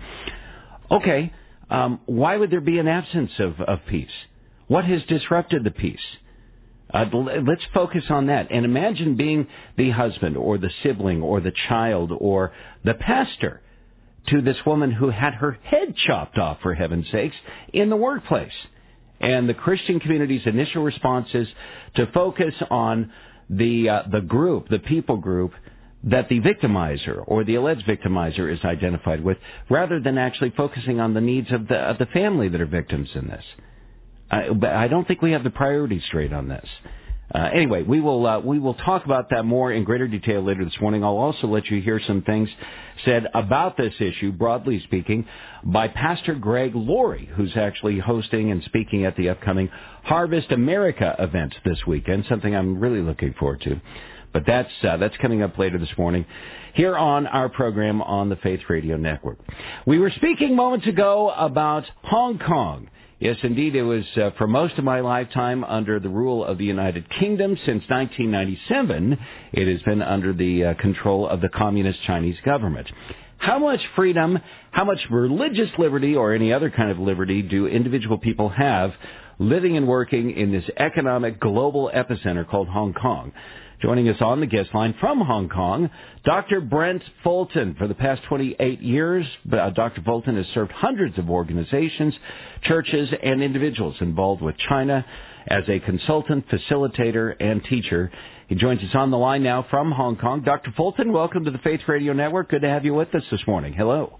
Speaker 1: Okay. Um, why would there be an absence of, of peace? What has disrupted the peace? Uh, let's focus on that. And imagine being the husband or the sibling or the child or the pastor to this woman who had her head chopped off, for heaven's sakes, in the workplace. And the Christian community's initial response is to focus on the uh, the group, the people group, that the victimizer or the alleged victimizer is identified with, rather than actually focusing on the needs of the of the family that are victims in this. I, but I don't think we have the priorities straight on this. Uh, anyway, we will uh, we will talk about that more in greater detail later this morning. I'll also let you hear some things said about this issue, broadly speaking, by Pastor Greg Laurie, who's actually hosting and speaking at the upcoming Harvest America event this weekend, something I'm really looking forward to. But that's uh, that's coming up later this morning here on our program on the Faith Radio Network. We were speaking moments ago about Hong Kong. Yes, indeed, it was uh, for most of my lifetime under the rule of the United Kingdom. Since nineteen ninety-seven, it has been under the uh, control of the Communist Chinese government. How much freedom, how much religious liberty or any other kind of liberty do individual people have living and working in this economic global epicenter called Hong Kong? Joining us on the guest line from Hong Kong, Doctor Brent Fulton. For the past twenty-eight years, uh, Doctor Fulton has served hundreds of organizations, churches, and individuals involved with China as a consultant, facilitator, and teacher. He joins us on the line now from Hong Kong. Doctor Fulton, welcome to the Faith Radio Network. Good to have you with us this morning. Hello.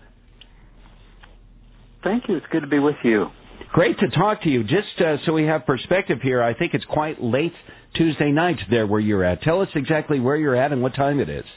Speaker 7: Thank you. It's good to be with you.
Speaker 1: Great to talk to you. Just uh, so we have perspective here, I think it's quite late Tuesday night there where you're at. Tell us exactly where you're at and what time it is.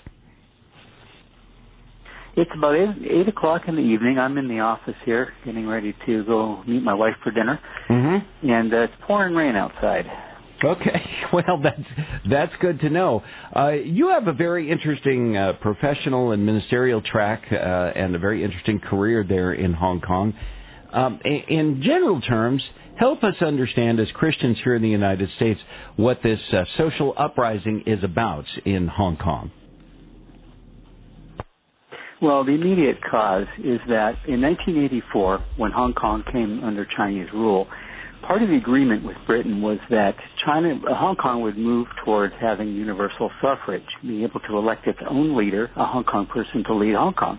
Speaker 7: It's about eight, eight o'clock in the evening. I'm in the office here getting ready to go meet my wife for dinner. Mm-hmm. And uh, it's pouring rain outside.
Speaker 1: Okay. Well, that's, that's good to know. Uh, you have a very interesting uh, professional and ministerial track uh, and a very interesting career there in Hong Kong. Um, in general terms, help us understand as Christians here in the United States what this uh, social uprising is about in Hong Kong.
Speaker 7: Well, the immediate cause is that in nineteen eighty-four, when Hong Kong came under Chinese rule, part of the agreement with Britain was that China, uh, Hong Kong would move towards having universal suffrage, being able to elect its own leader, a Hong Kong person, to lead Hong Kong.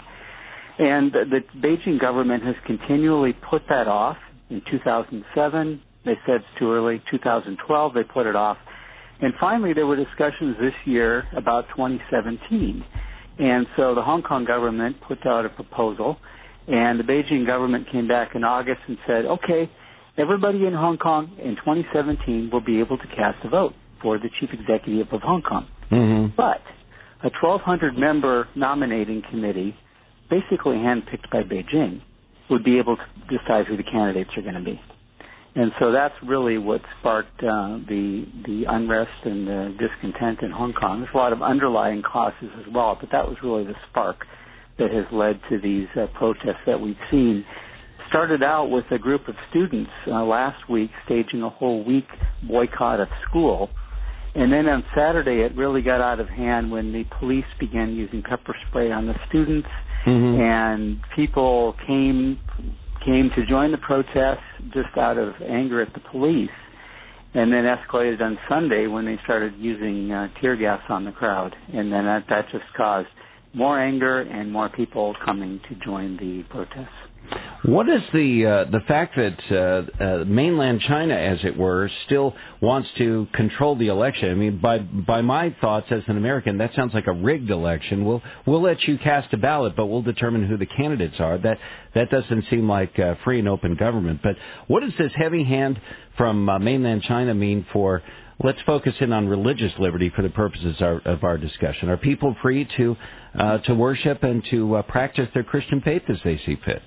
Speaker 7: And the Beijing government has continually put that off. In two thousand seven, they said it's too early. two thousand twelve, they put it off. And finally, there were discussions this year about twenty seventeen. And so the Hong Kong government put out a proposal, and the Beijing government came back in August and said, okay, everybody in Hong Kong in twenty seventeen will be able to cast a vote for the chief executive of Hong Kong. Mm-hmm. But a twelve hundred member nominating committee, basically handpicked by Beijing, would be able to decide who the candidates are going to be. And so that's really what sparked uh, the the unrest and the discontent in Hong Kong. There's a lot of underlying causes as well, but that was really the spark that has led to these uh, protests that we've seen. Started out with a group of students uh, last week staging a whole week boycott of school. And then on Saturday, it really got out of hand when the police began using pepper spray on the students, mm-hmm. and people came came to join the protests just out of anger at the police, and then escalated on Sunday when they started using uh, tear gas on the crowd. And then that, that just caused more anger and more people coming to join the protests.
Speaker 1: What is the uh, the fact that uh, uh, mainland China, as it were, still wants to control the election? I mean, by by my thoughts as an American, that sounds like a rigged election. We'll we'll let you cast a ballot, but we'll determine who the candidates are. That that doesn't seem like uh, free and open government. But what does this heavy hand from uh, mainland China mean for? Let's focus in on religious liberty for the purposes of our, of our discussion. Are people free to uh, to worship and to uh, practice their Christian faith as they see fit?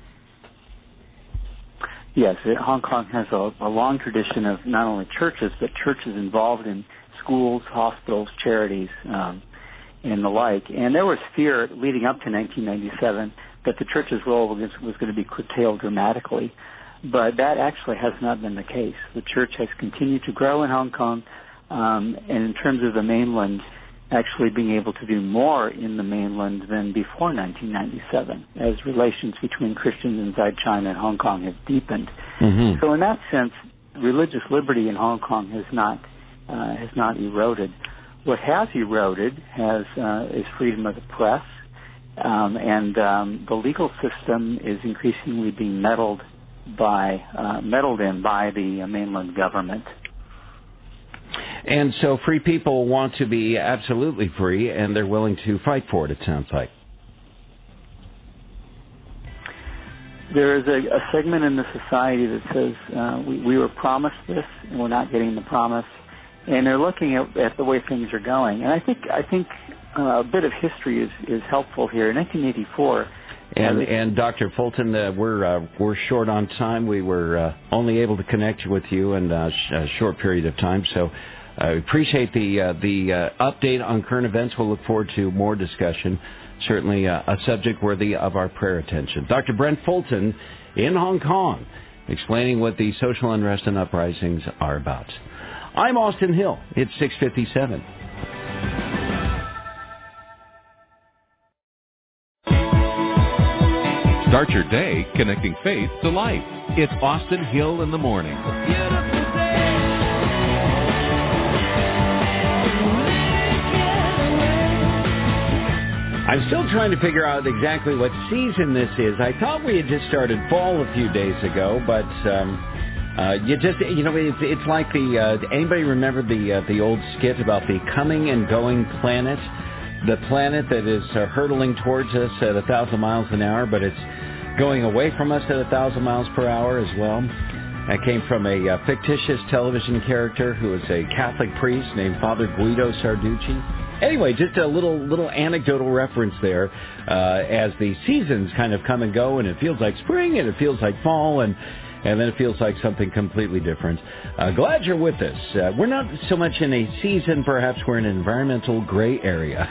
Speaker 7: Yes, Hong Kong has a, a long tradition of not only churches, but churches involved in schools, hospitals, charities, um, and the like. And there was fear leading up to nineteen ninety-seven that the church's role was, was going to be curtailed dramatically. But that actually has not been the case. The church has continued to grow in Hong Kong, um, and in terms of the mainland, actually being able to do more in the mainland than before nineteen ninety-seven, as relations between Christians inside China and Hong Kong have deepened. Mm-hmm. So in that sense, religious liberty in Hong Kong has not uh, has not eroded. What has eroded has uh, is freedom of the press Um, and um, the legal system is increasingly being meddled by, uh, meddled in by the uh, mainland government.
Speaker 1: And so free people want to be absolutely free, and they're willing to fight for it, it sounds like.
Speaker 7: There is a, a segment in the society that says uh, we, we were promised this, and we're not getting the promise. And they're looking at, at the way things are going. And I think I think uh, a bit of history is, is helpful here. In nineteen eighty-four...
Speaker 1: And,
Speaker 7: uh,
Speaker 1: and Doctor Fulton, uh, we're uh, we're short on time. We were uh, only able to connect with you in a, sh- a short period of time, so I uh, appreciate the, uh, the uh, update on current events. We'll look forward to more discussion. Certainly uh, a subject worthy of our prayer attention. Doctor Brent Fulton in Hong Kong, explaining what the social unrest and uprisings are about. I'm Austin Hill. It's six fifty-seven.
Speaker 2: Start your day connecting faith to life. It's Austin Hill in the morning.
Speaker 1: I'm still trying to figure out exactly what season this is. I thought we had just started fall a few days ago, but um, uh, you just, you know, it's, it's like the, uh, anybody remember the uh, the old skit about the coming and going planet? The planet that is uh, hurtling towards us at a thousand miles an hour, but it's going away from us at a thousand miles per hour as well. That came from a uh, fictitious television character who is a Catholic priest named Father Guido Sarducci. Anyway, just a little little anecdotal reference there uh, as the seasons kind of come and go, and it feels like spring, and it feels like fall, and and then it feels like something completely different. Uh, glad you're with us. Uh, we're not so much in a season, perhaps we're in an environmental gray area.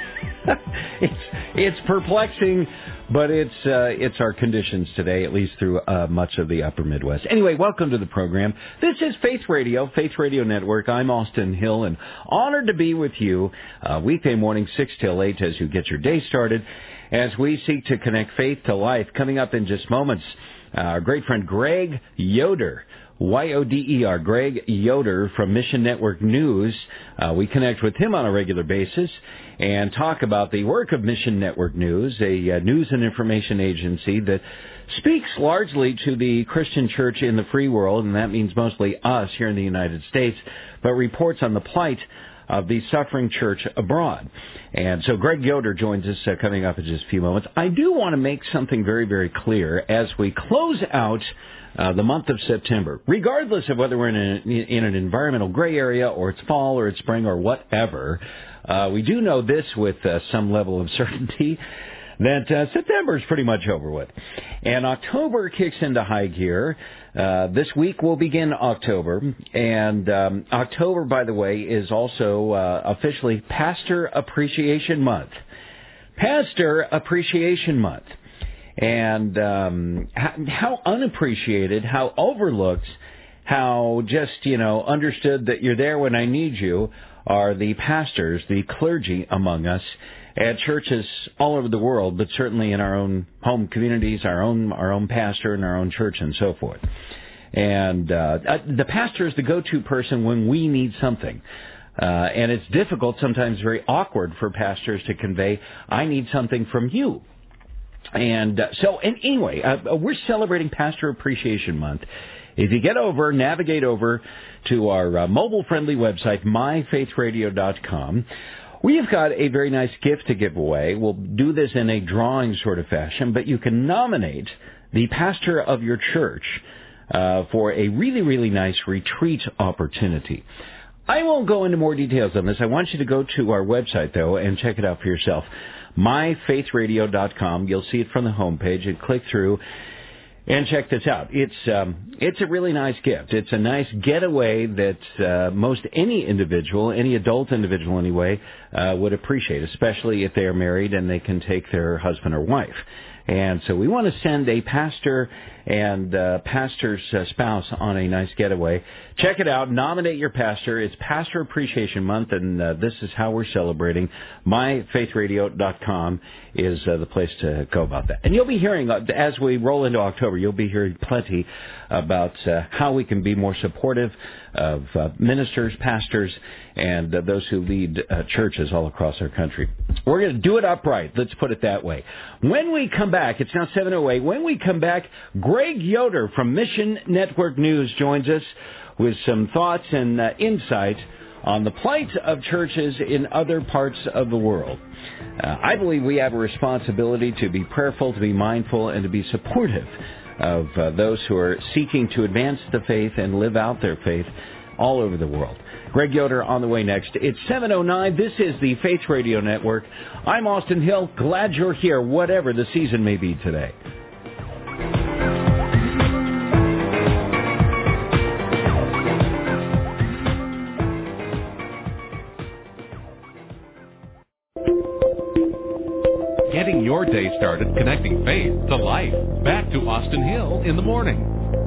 Speaker 1: it's it's perplexing, but it's uh, it's our conditions today, at least through uh, much of the upper Midwest. Anyway, welcome to the program. This is Faith Radio, Faith Radio Network. I'm Austin Hill, and honored to be with you uh, weekday morning, six till eight, as you get your day started, as we seek to connect faith to life. Coming up in just moments, uh, our great friend Greg Yoder, Y O D E R, Greg Yoder from Mission Network News. Uh, we connect with him on a regular basis and talk about the work of Mission Network News, a uh, news and information agency that speaks largely to the Christian church in the free world, and that means mostly us here in the United States, but reports on the plight of the suffering church abroad. And so Greg Yoder joins us uh, coming up in just a few moments. I do want to make something very, very clear as we close out Uh, the month of September, regardless of whether we're in, a, in an environmental gray area or it's fall or it's spring or whatever, uh, we do know this with uh, some level of certainty, that uh, September is pretty much over with. And October kicks into high gear. Uh, this week will begin October. And um, October, by the way, is also uh, officially Pastor Appreciation Month. Pastor Appreciation Month. And um, how, how unappreciated, how overlooked, how just, you know, understood that you're there when I need you are the pastors, the clergy among us at churches all over the world, but certainly in our own home communities, our own our own pastor and our own church and so forth. And uh, the pastor is the go-to person when we need something. Uh, and it's difficult, sometimes very awkward for pastors to convey, I need something from you. And uh, so, and anyway, uh, we're celebrating Pastor Appreciation Month. If you get over, navigate over to our uh, mobile-friendly website, my faith radio dot com, we've got a very nice gift to give away. We'll do this in a drawing sort of fashion, but you can nominate the pastor of your church uh, for a really, really nice retreat opportunity. I won't go into more details on this. I want you to go to our website, though, and check it out for yourself. my faith radio dot com. You'll see it from the homepage, and click through and check this out. It's um, it's a really nice gift. It's a nice getaway that uh, most any individual, any adult individual anyway, uh, would appreciate, especially if they are married and they can take their husband or wife. And so we want to send a pastor and uh, pastor's uh, spouse on a nice getaway. Check it out. Nominate your pastor. It's Pastor Appreciation Month, and uh, this is how we're celebrating. my faith radio dot com is uh, the place to go about that. And you'll be hearing, uh, as we roll into October, you'll be hearing plenty about uh, how we can be more supportive of uh, ministers, pastors, and uh, those who lead uh, churches all across our country. We're going to do it upright. Let's put it that way. When we come back, it's now seven oh eight. When we come back, Greg Yoder from Mission Network News joins us with some thoughts and uh, insight on the plight of churches in other parts of the world. Uh, I believe we have a responsibility to be prayerful, to be mindful, and to be supportive of uh, those who are seeking to advance the faith and live out their faith all over the world. Greg Yoder on the way next. It's seven oh nine. This is the Faith Radio Network. I'm Austin Hill. Glad you're here, whatever the season may be today.
Speaker 2: Getting your day started connecting faith to life. Back to Austin Hill in the morning.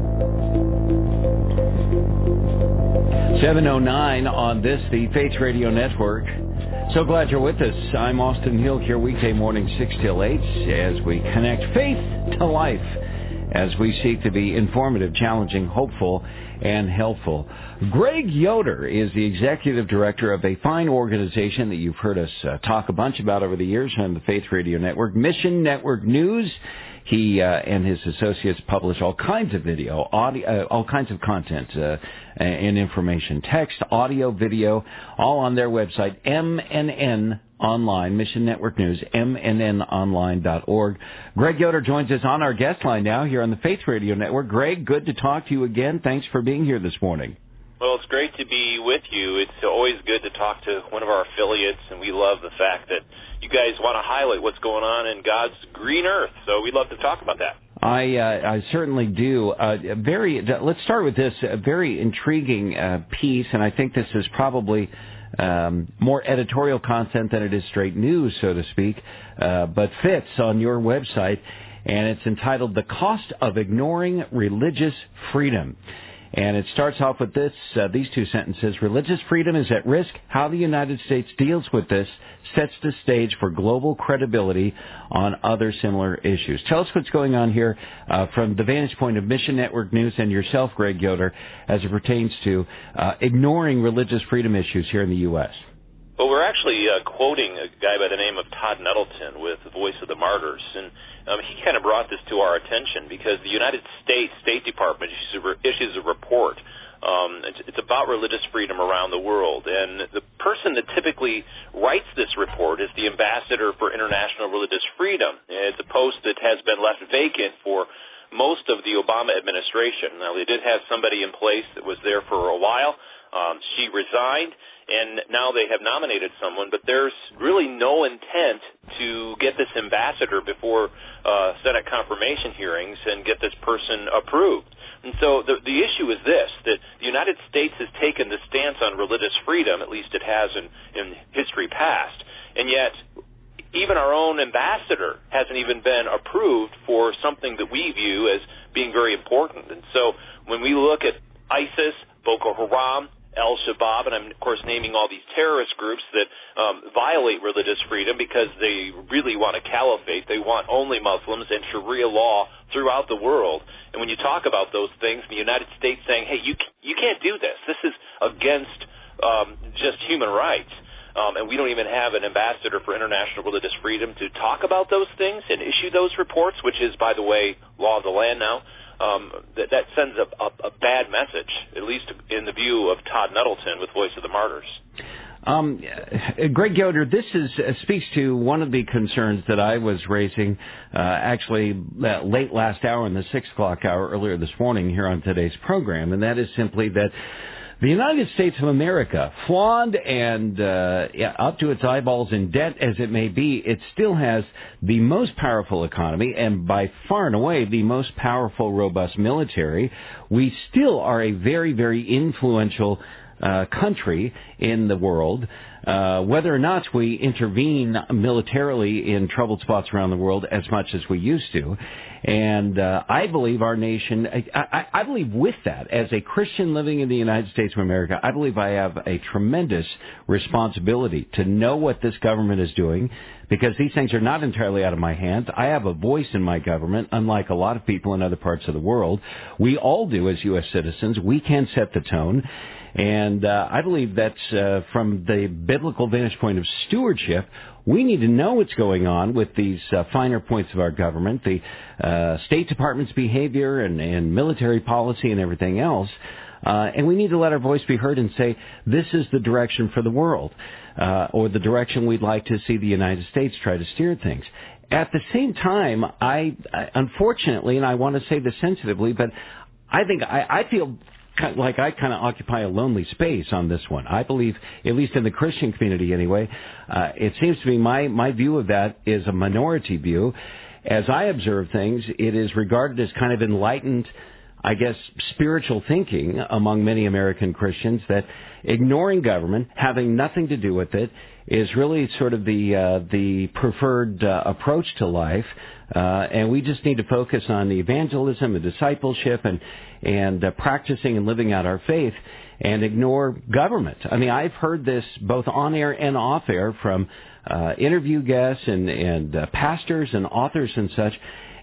Speaker 1: seven oh nine on this, the Faith Radio Network. So glad you're with us. I'm Austin Hill here weekday morning six till eight as we connect faith to life, as we seek to be informative, challenging, hopeful, and helpful. Greg Yoder is the executive director of a fine organization that you've heard us uh, talk a bunch about over the years on the Faith Radio Network, Mission Network News. He uh, and his associates publish all kinds of video, audio, uh, all kinds of content uh, and information, text, audio, video, all on their website, M N N Online, Mission Network News, M N N online dot org. Greg Yoder joins us on our guest line now here on the Faith Radio Network. Greg, good to talk to you again. Thanks for being here this morning.
Speaker 8: Well, it's great to be with you. It's always good to talk to one of our affiliates, and we love the fact that you guys want to highlight what's going on in God's green earth. So we'd love to talk about that.
Speaker 1: I uh, I certainly do. Uh, very. Let's start with this. A very intriguing uh, piece, and I think this is probably um, more editorial content than it is straight news, so to speak, uh, but fits on your website, and it's entitled "The Cost of Ignoring Religious Freedom." And it starts off with this, uh, these two sentences. Religious freedom is at risk. How the United States deals with this sets the stage for global credibility on other similar issues. Tell us what's going on here uh, from the vantage point of Mission Network News and yourself, Greg Yoder, as it pertains to uh, ignoring religious freedom issues here in the U S
Speaker 8: Well, we're actually uh, quoting a guy by the name of Todd Nettleton with the Voice of the Martyrs, and um, he kind of brought this to our attention because the United States State Department issues a, issues a report. Um, it's, it's about religious freedom around the world, and the person that typically writes this report is the Ambassador for International Religious Freedom. It's a post that has been left vacant for most of the Obama administration. Now, they did have somebody in place that was there for a while. Um, she resigned, and now they have nominated someone, but there's really no intent to get this ambassador before uh, Senate confirmation hearings and get this person approved. And so the, the issue is this, that the United States has taken the stance on religious freedom, at least it has in, in history past, and yet even our own ambassador hasn't even been approved for something that we view as being very important. And so when we look at ISIS, Boko Haram, Al-Shabaab, and I'm, of course, naming all these terrorist groups that um, violate religious freedom because they really want a caliphate. They want only Muslims and Sharia law throughout the world. And when you talk about those things, the United States saying, hey, you you can't do this. This is against um, just human rights. Um, and we don't even have an ambassador for international religious freedom to talk about those things and issue those reports, which is, by the way, law of the land now. Um, that, that sends a, a, a bad message, at least in the view of Todd Nettleton with Voice of the Martyrs.
Speaker 1: Um, Greg Yoder, this is uh, speaks to one of the concerns that I was raising uh, actually uh, late last hour in the six o'clock hour earlier this morning here on today's program, and that is simply that the United States of America, flawed and uh, up to its eyeballs in debt as it may be, it still has the most powerful economy and by far and away the most powerful, robust military. We still are a very, very influential uh, country in the world. uh, whether or not we intervene militarily in troubled spots around the world as much as we used to. And uh, I believe our nation, I, I, I believe with that, as a Christian living in the United States of America, I believe I have a tremendous responsibility to know what this government is doing, because these things are not entirely out of my hands. I have a voice in my government, unlike a lot of people in other parts of the world. We all do as U S citizens. We can set the tone. And uh, I believe that's uh, from the biblical vantage point of stewardship. We need to know what's going on with these uh, finer points of our government, the uh, State Department's behavior and, and military policy and everything else. Uh, and we need to let our voice be heard and say, this is the direction for the world, uh, or the direction we'd like to see the United States try to steer things. At the same time, I, I unfortunately, and I want to say this sensitively, but I think I, I feel like I kind of occupy a lonely space on this one. I believe, at least in the Christian community anyway, uh, it seems to me my, my view of that is a minority view. As I observe things, it is regarded as kind of enlightened, I guess, spiritual thinking among many American Christians that ignoring government, having nothing to do with it, is really sort of the uh, the preferred uh, approach to life. Uh, and we just need to focus on the evangelism and discipleship and and uh, practicing and living out our faith and ignore government. I mean, I've heard this both on air and off air from uh, interview guests and, and uh, pastors and authors and such.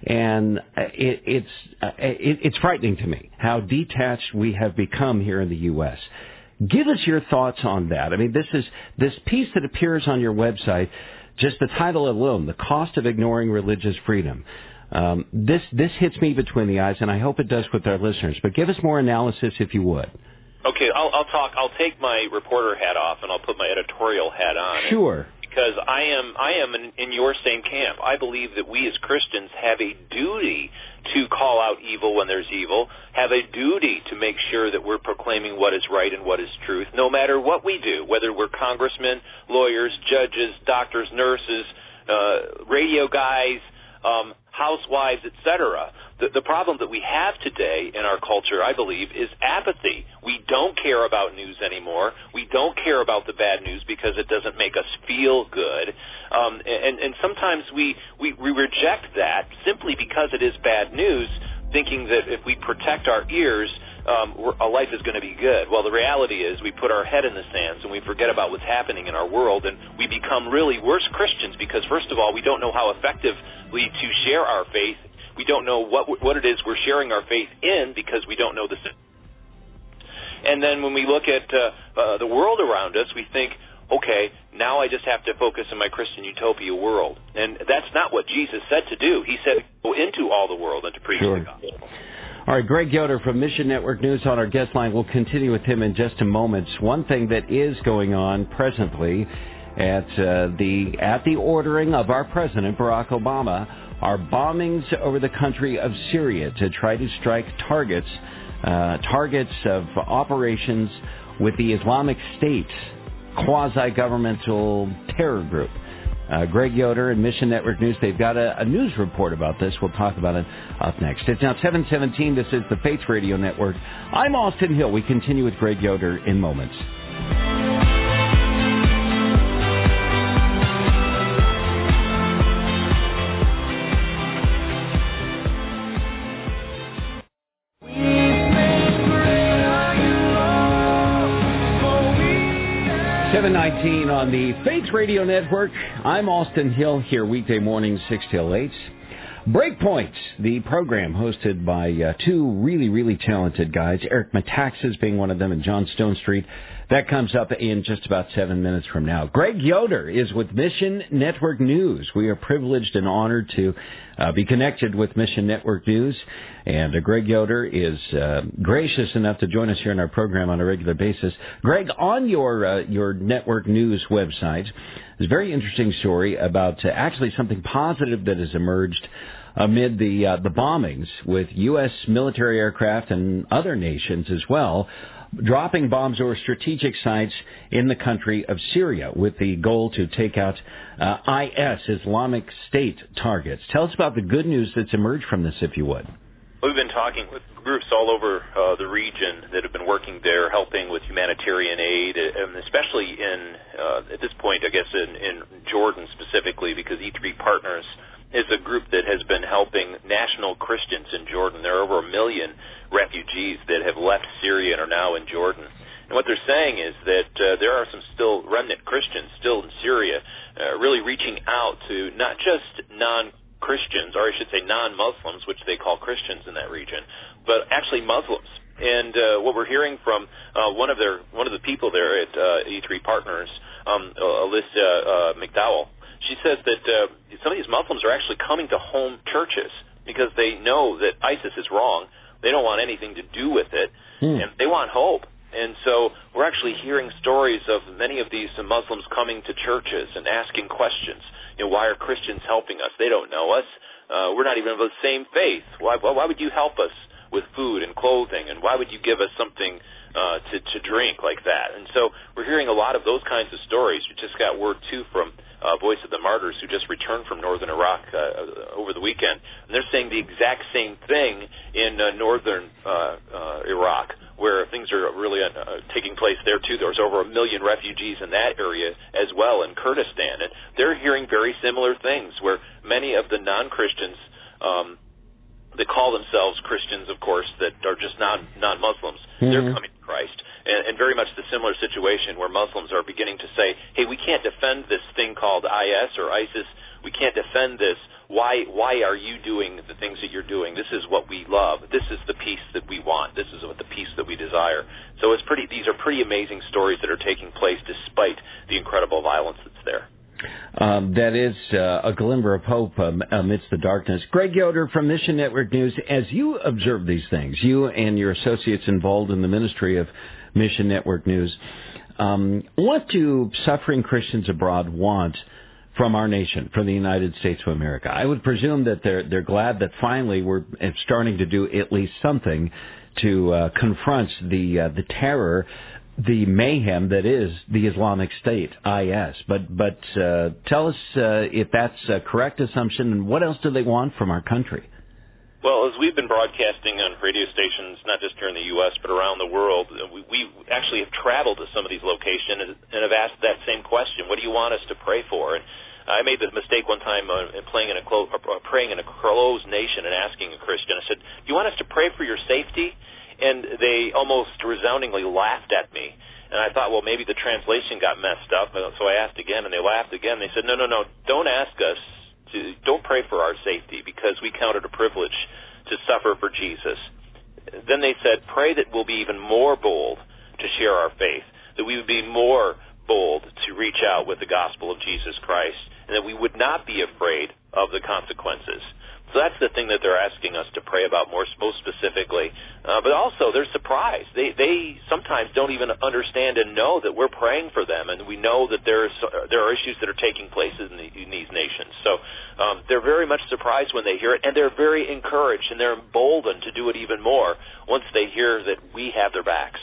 Speaker 1: And it, it's uh, it, it's frightening to me how detached we have become here in the U S. Give us your thoughts on that. I mean, this is this piece that appears on your website, just the title alone, The Cost of Ignoring Religious Freedom. Um, this this hits me between the eyes, and I hope it does with our listeners. But give us more analysis if you would.
Speaker 8: Okay, I'll, I'll talk. I'll take my reporter hat off, and I'll put my editorial hat on.
Speaker 1: Sure.
Speaker 8: Because I am, I am in, in your same camp. I believe that we as Christians have a duty to call out evil when there's evil, have a duty to make sure that we're proclaiming what is right and what is truth, no matter what we do, whether we're congressmen, lawyers, judges, doctors, nurses, uh, radio guys, um, housewives, et cetera. The, the problem that we have today in our culture, I believe, is apathy. We don't care about news anymore. We don't care about the bad news because it doesn't make us feel good. Um, and, and sometimes we, we, we reject that simply because it is bad news, thinking that if we protect our ears, um, our life is going to be good. Well, the reality is we put our head in the sands and we forget about what's happening in our world, and we become really worse Christians because, first of all, we don't know how effectively to share our faith. We don't know what what it is we're sharing our faith in because we don't know the. And then when we look at uh, uh, the world around us, we think, okay, now I just have to focus on my Christian utopia world. And that's not what Jesus said to do. He said, go into all the world and to preach
Speaker 1: sure.
Speaker 8: the gospel.
Speaker 1: All right, Greg Yoder from Mission Network News on our guest line. We'll continue with him in just a moment. One thing that is going on presently at uh, the at the ordering of our president, Barack Obama, are bombings over the country of Syria to try to strike targets, uh, targets of operations with the Islamic State quasi-governmental terror group. Uh, Greg Yoder and Mission Network News, they've got a, a news report about this. We'll talk about it up next. It's now seven seventeen. This is the Faith Radio Network. I'm Austin Hill. We continue with Greg Yoder in moments. seven nineteen on the Faith Radio Network. I'm Austin Hill here weekday mornings six till eight. Breakpoint, the program hosted by uh, two really, really talented guys, Eric Metaxas being one of them and John Stonestreet. That comes up in just about seven minutes from now. Greg Yoder is with Mission Network News. We are privileged and honored to uh, be connected with Mission Network News. And uh, Greg Yoder is uh, gracious enough to join us here in our program on a regular basis. Greg, on your uh, your network news website, there's a very interesting story about uh, actually something positive that has emerged amid the uh, the bombings with U S military aircraft and other nations as well, dropping bombs over strategic sites in the country of Syria with the goal to take out uh, I S, Islamic State targets. Tell us about the good news that's emerged from this, if you would.
Speaker 8: We've been talking with groups all over uh, the region that have been working there, helping with humanitarian aid, and especially in, uh, at this point, I guess, in, in Jordan specifically, because E three Partners is a group that has been helping national Christians in Jordan. There are over a million refugees that have left Syria and are now in Jordan. And what they're saying is that uh, there are some still remnant Christians still in Syria, uh, really reaching out to not just non Christians, or I should say non-Muslims, which they call Christians in that region, but actually Muslims. And uh, what we're hearing from uh, one of their one of the people there at uh, E three Partners, um, Alyssa uh, McDowell, she says that uh, some of these Muslims are actually coming to home churches because they know that ISIS is wrong. They don't want anything to do with it, hmm. and they want hope. And so we're actually hearing stories of many of these Muslims coming to churches and asking questions. You know, why are Christians helping us? They don't know us. Uh, we're not even of the same faith. Why, why would you help us with food and clothing? And why would you give us something uh, to, to drink like that? And so we're hearing a lot of those kinds of stories. We just got word, too, from uh, Voice of the Martyrs, who just returned from northern Iraq uh, over the weekend. And they're saying the exact same thing in uh, northern uh, uh, Iraq, where things are really uh, taking place there, too. There's over a million refugees in that area as well, in Kurdistan. And they're hearing very similar things, where many of the non-Christians um, that call themselves Christians, of course, that are just non, non-Muslims, mm-hmm. they're coming to Christ. And, and very much the similar situation where Muslims are beginning to say, hey, we can't defend this thing called I S or ISIS. We can't defend this. Why why are you doing the things that you're doing? This is what we love. This is the peace that we want. This is what the peace that we desire. So it's pretty. These are pretty amazing stories that are taking place despite the incredible violence that's there.
Speaker 1: Um, that is uh, a glimmer of hope um, amidst the darkness. Greg Yoder from Mission Network News, as you observe these things, you and your associates involved in the ministry of Mission Network News, um, what do suffering Christians abroad want from our nation, from the United States of America? I would presume that they're they're glad that finally we're starting to do at least something to uh, confront the uh, the terror, the mayhem that is the Islamic State, I S. But but uh, tell us uh, if that's a correct assumption, and what else do they want from our country?
Speaker 8: Well, as we've been broadcasting on radio stations, not just here in the U S, but around the world, we, we actually have traveled to some of these locations and, and have asked that same question. What do you want us to pray for? And I made the mistake one time uh, playing in a clo- uh, praying in a closed nation and asking a Christian, I said, do you want us to pray for your safety? And they almost resoundingly laughed at me. And I thought, well, maybe the translation got messed up. So I asked again, and they laughed again. They said, no, no, no, don't ask us. To, don't pray for our safety, because we count it a privilege to suffer for Jesus. Then they said, pray that we'll be even more bold to share our faith, that we would be more bold to reach out with the gospel of Jesus Christ, and that we would not be afraid of the consequences. So that's the thing that they're asking us to pray about more, most specifically. Uh, but also, they're surprised. They they sometimes don't even understand and know that we're praying for them, and we know that there's there are issues that are taking place in, the, in these nations. So um, they're very much surprised when they hear it, and they're very encouraged and they're emboldened to do it even more once they hear that we have their backs.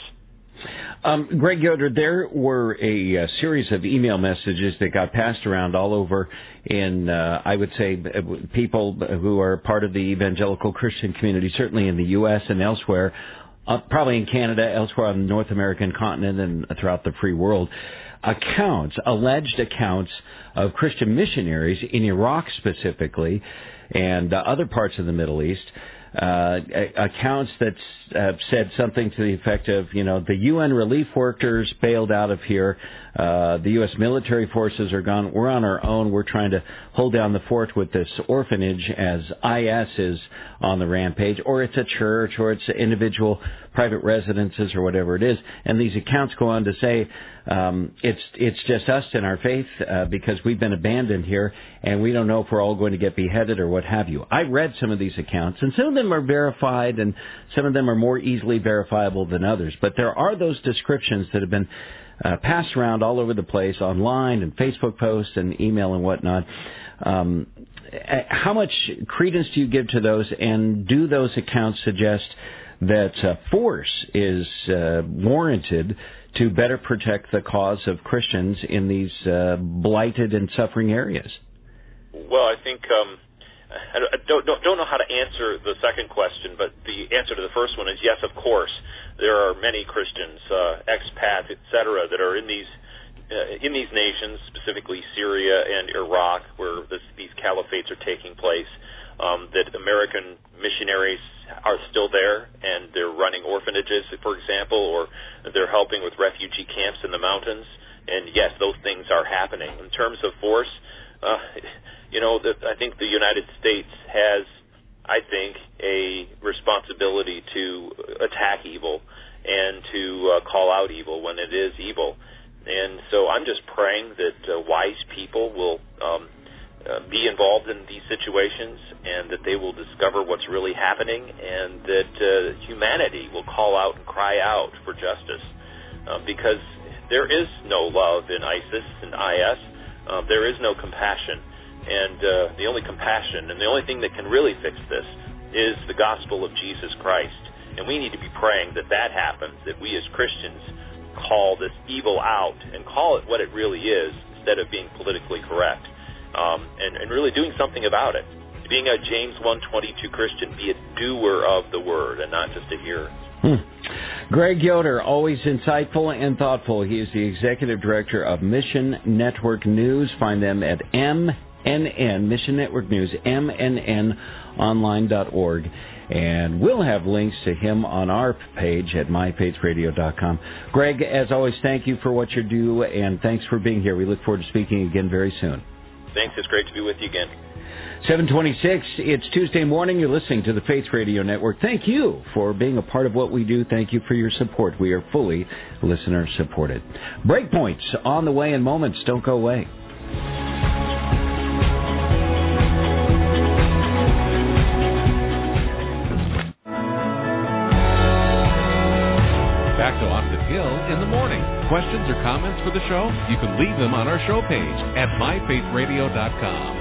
Speaker 1: Um, Greg Yoder, there were a, a series of email messages that got passed around all over in, uh, I would say, people who are part of the evangelical Christian community, certainly in the U S and elsewhere, uh, probably in Canada, elsewhere on the North American continent and throughout the free world, accounts, alleged accounts of Christian missionaries in Iraq specifically and uh, other parts of the Middle East, Uh, accounts that uh, said something to the effect of, you know, the U N relief workers bailed out of here. Uh, the U S military forces are gone. We're on our own. We're trying to hold down the fort with this orphanage as I S is on the rampage, or it's a church, or it's individual private residences, or whatever it is. And these accounts go on to say um, it's it's just us and our faith uh, because we've been abandoned here, and we don't know if we're all going to get beheaded or what have you. I read some of these accounts, and some of them are verified, and some of them are more easily verifiable than others. But there are those descriptions that have been uh, passed around all over the place, online and Facebook posts and email and whatnot. Um, how much credence do you give to those, and do those accounts suggest that uh, force is uh, warranted to better protect the cause of Christians in these uh, blighted and suffering areas?
Speaker 8: Well, I think um, I don't, don't, don't know how to answer the second question, but the answer to the first one is yes, of course. There are many Christians, uh, expats, et cetera, that are in these uh, in these nations, specifically Syria and Iraq, where this, these caliphates are taking place, um, that American missionaries are still there, and they're running orphanages, for example, or they're helping with refugee camps in the mountains. And yes, those things are happening. In terms of force, uh, you know, the, I think the United States has, I think, a responsibility to attack evil and to uh, call out evil when it is evil. And so I'm just praying that uh, wise people will um, uh, be involved in these situations, and that they will discover what's really happening, and that uh, humanity will call out and cry out for justice, uh, because there is no love in ISIS and I S. Uh, there is no compassion. And uh, the only compassion and the only thing that can really fix this is the gospel of Jesus Christ. And we need to be praying that that happens, that we as Christians call this evil out and call it what it really is, instead of being politically correct, um, and, and really doing something about it. Being a James one twenty-two Christian, be a doer of the word and not just a hearer.
Speaker 1: Hmm. Greg Yoder, always insightful and thoughtful. He is the Executive Director of Mission Network News. Find them at M N N, Mission Network News, M N N online dot org. And we'll have links to him on our page at my faith radio dot com. Greg, as always, thank you for what you do, and thanks for being here. We look forward to speaking again very soon.
Speaker 8: Thanks. It's great to be with you again.
Speaker 1: seven twenty-six, it's Tuesday morning. You're listening to the Faith Radio Network. Thank you for being a part of what we do. Thank you for your support. We are fully listener-supported. Breakpoints on the way in moments. Don't go away.
Speaker 2: Back to Austin Hill in the morning. Questions or comments for the show? You can leave them on our show page at my faith radio dot com.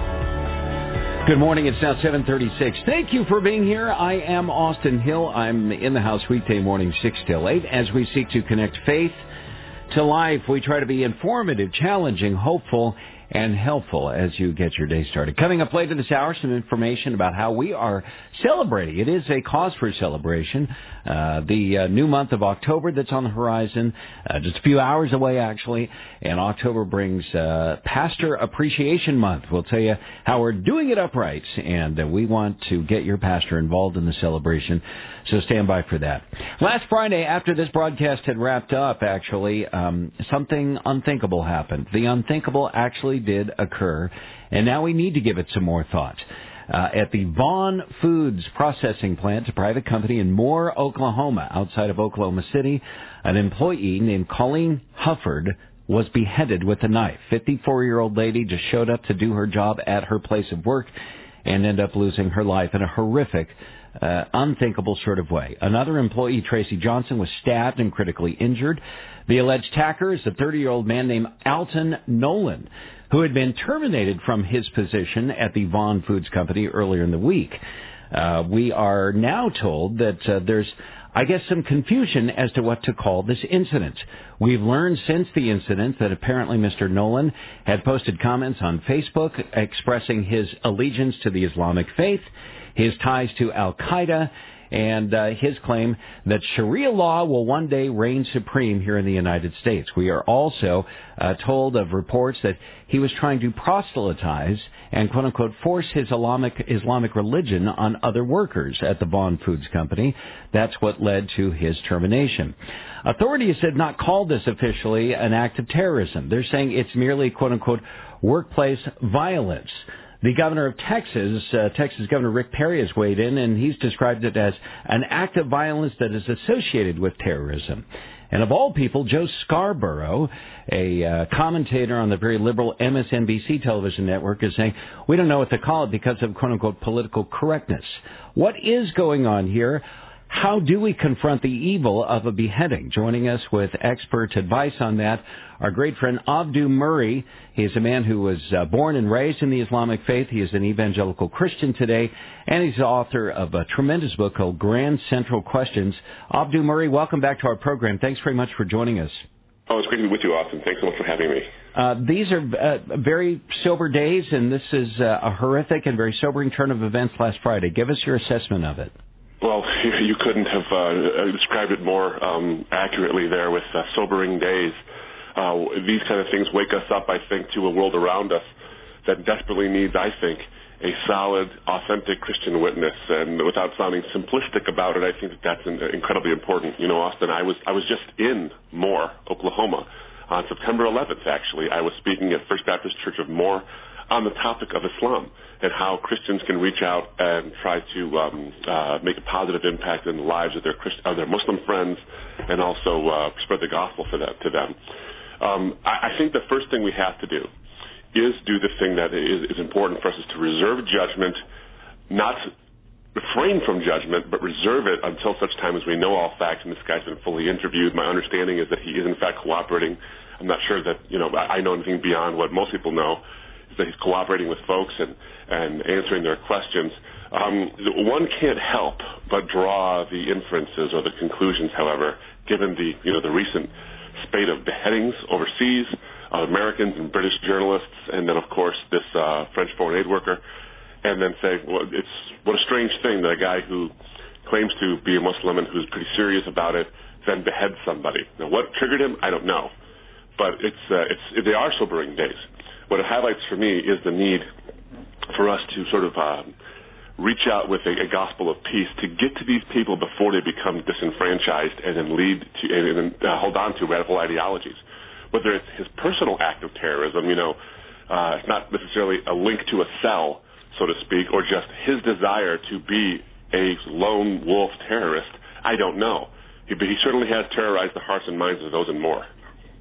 Speaker 1: Good morning. It's now seven thirty-six. Thank you for being here. I am Austin Hill. I'm in the house weekday morning six till eight as we seek to connect faith to life. We try to be informative, challenging, hopeful, and helpful as you get your day started. Coming up later this hour, some information about how we are celebrating. It is a cause for celebration. Uh, the uh, new month of October that's on the horizon, uh, just a few hours away, actually. And October brings uh, Pastor Appreciation Month. We'll tell you how we're doing it upright, and uh, we want to get your pastor involved in the celebration, so stand by for that. Last Friday, after this broadcast had wrapped up, actually, um, something unthinkable happened. The unthinkable actually did occur, and now we need to give it some more thought. Uh, at the Vaughn Foods processing plant, a private company in Moore, Oklahoma, outside of Oklahoma City, an employee named Colleen Hufford was beheaded with a knife. fifty-four-year-old lady just showed up to do her job at her place of work and ended up losing her life in a horrific, uh, unthinkable sort of way. Another employee, Tracy Johnson, was stabbed and critically injured. The alleged attacker is a thirty-year-old man named Alton Nolan, who had been terminated from his position at the Vaughn Foods Company earlier in the week. Uh, we are now told that uh, there's, I guess, some confusion as to what to call this incident. We've learned since the incident that apparently Mister Nolan had posted comments on Facebook expressing his allegiance to the Islamic faith, his ties to Al-Qaeda, and uh, his claim that Sharia law will one day reign supreme here in the United States. We are also uh, told of reports that he was trying to proselytize and, quote-unquote, force his Islamic, Islamic religion on other workers at the Vaughn Foods Company. That's what led to his termination. Authorities have not called this officially an act of terrorism. They're saying it's merely, quote-unquote, workplace violence. The governor of Texas, uh, Texas Governor Rick Perry, has weighed in, and he's described it as an act of violence that is associated with terrorism. And of all people, Joe Scarborough, a uh, commentator on the very liberal M S N B C television network, is saying, we don't know what to call it because of, quote-unquote, political correctness. What is going on here? How do we confront the evil of a beheading? Joining us with expert advice on that, our great friend Abdu Murray. He is a man who was uh, born and raised in the Islamic faith. He is an evangelical Christian today, and he's the author of a tremendous book called Grand Central Questions. Abdu Murray, welcome back to our program. Thanks very much for joining us.
Speaker 9: Oh, it's great to be with you, Austin. Thanks so much for having me.
Speaker 1: Uh, these are uh, very sober days, and this is uh, a horrific and very sobering turn of events last Friday. Give us your assessment of it.
Speaker 9: Well, you couldn't have uh, described it more um, accurately there with uh, sobering days. Uh, these kind of things wake us up, I think, to a world around us that desperately needs, I think, a solid, authentic Christian witness. And without sounding simplistic about it, I think that that's incredibly important. You know, Austin, I was I was just in Moore, Oklahoma, on September eleventh, actually. I was speaking at First Baptist Church of Moore on the topic of Islam and how Christians can reach out and try to um, uh, make a positive impact in the lives of their Christ- of their Muslim friends, and also uh, spread the gospel for that, to them. Um, I, I think the first thing we have to do is do the thing that is, is important for us, is to reserve judgment, not refrain from judgment, but reserve it until such time as we know all facts. And this guy's been fully interviewed. My understanding is that he is in fact cooperating. I'm not sure that, you know, I know anything beyond what most people know, is that he's cooperating with folks and, and answering their questions. Um, one can't help but draw the inferences or the conclusions, however, given the, you know, the recent spate of beheadings overseas of Americans and British journalists, and then, of course, this uh, French foreign aid worker, and then say, well, it's what a strange thing that a guy who claims to be a Muslim and who's pretty serious about it then beheads somebody. Now, what triggered him, I don't know, but it's uh, it's they are sobering days. What it highlights for me is the need for us to sort of uh, reach out with a, a gospel of peace to get to these people before they become disenfranchised and then lead to and, and uh, hold on to radical ideologies. Whether it's his personal act of terrorism, you know, uh, it's not necessarily a link to a cell, so to speak, or just his desire to be a lone wolf terrorist, I don't know. He, but he certainly has terrorized the hearts and minds of those and more.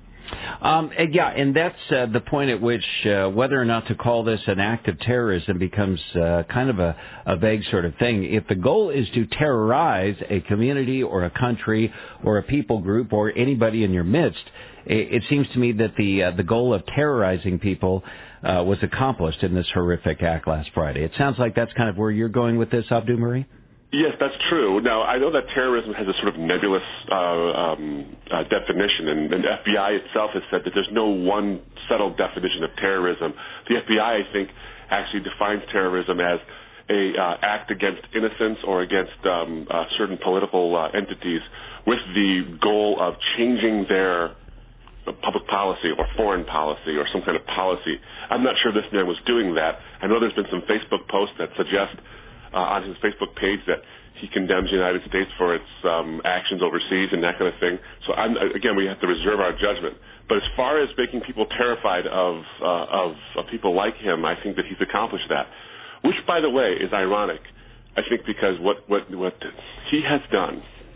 Speaker 1: Um, and yeah, and that's uh, the point at which uh, whether or not to call this an act of terrorism becomes uh, kind of a, a vague sort of thing. If the goal is to terrorize a community or a country or a people group or anybody in your midst, it, it seems to me that the uh, the goal of terrorizing people uh, was accomplished in this horrific act last Friday. It sounds like that's kind of where you're going with this, Abdu Murray?
Speaker 9: Yes, that's true. Now, I know that terrorism has a sort of nebulous uh, um, uh, definition, and, and the F B I itself has said that there's no one settled definition of terrorism. The F B I, I think, actually defines terrorism as a uh, act against innocents or against um, uh, certain political uh, entities with the goal of changing their public policy or foreign policy or some kind of policy. I'm not sure this man was doing that. I know there's been some Facebook posts that suggest Uh, on his Facebook page that he condemns the United States for its um, actions overseas and that kind of thing. So I'm, again, we have to reserve our judgment. But as far as making people terrified of, uh, of of people like him, I think that he's accomplished that. Which, by the way, is ironic. I think because what what what he has done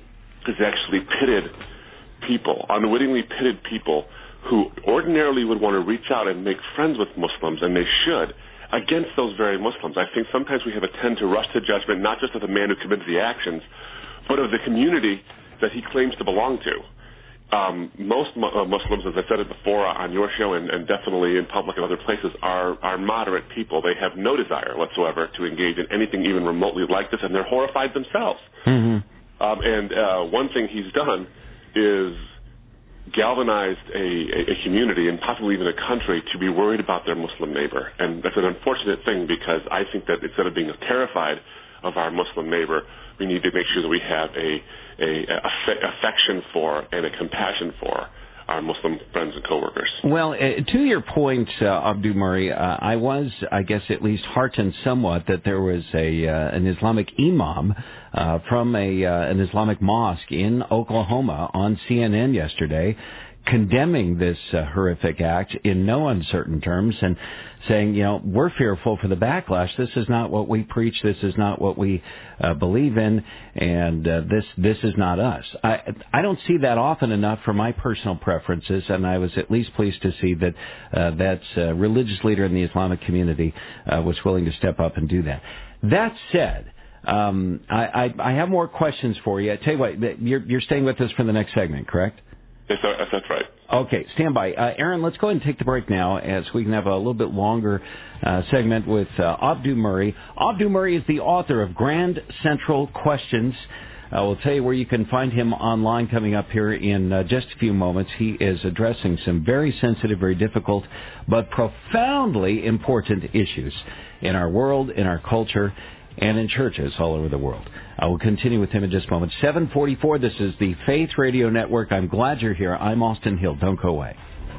Speaker 9: is actually pitted people, unwittingly pitted people who ordinarily would want to reach out and make friends with Muslims, and they should, against those very Muslims. I think sometimes we have a tend to rush to judgment, not just of the man who committed the actions, but of the community that he claims to belong to. Um, most mu- uh, Muslims, as I said it before on your show and, and definitely in public and other places, are, are moderate people. They have no desire whatsoever to engage in anything even remotely like this, and they're horrified themselves.
Speaker 1: Mm-hmm.
Speaker 9: Um, and uh, one thing he's done is galvanized a, a community and possibly even a country to be worried about their Muslim neighbor. And that's an unfortunate thing because I think that instead of being terrified of our Muslim neighbor, we need to make sure that we have a, a, a affection for and a compassion for our Muslim friends and coworkers.
Speaker 1: Well, uh, to your point, uh, Abdu Murray, uh, I was, I guess, at least heartened somewhat that there was a uh, an Islamic imam uh, from a uh, an Islamic mosque in Oklahoma on C N N yesterday, condemning this uh, horrific act in no uncertain terms and saying, you know, we're fearful for the backlash. This is not what we preach. This is not what we uh, believe in, and uh, this this is not us. I I don't see that often enough for my personal preferences, and I was at least pleased to see that uh, that uh, religious leader in the Islamic community uh, was willing to step up and do that. That said, um, I, I I have more questions for you. I tell you what, you're you're staying with us for the next segment, correct?
Speaker 9: Yes, that's right.
Speaker 1: Okay, stand by. Uh, Aaron, let's go ahead and take the break now as we can have a little bit longer uh, segment with uh, Abdu Murray. Abdu Murray is the author of Grand Central Questions. Uh, we'll tell you where you can find him online coming up here in uh, just a few moments. He is addressing some very sensitive, very difficult, but profoundly important issues in our world, in our culture, and in churches all over the world. I will continue with him in just a moment. seven forty-four, this is the Faith Radio Network. I'm glad you're here. I'm Austin Hill. Don't go away.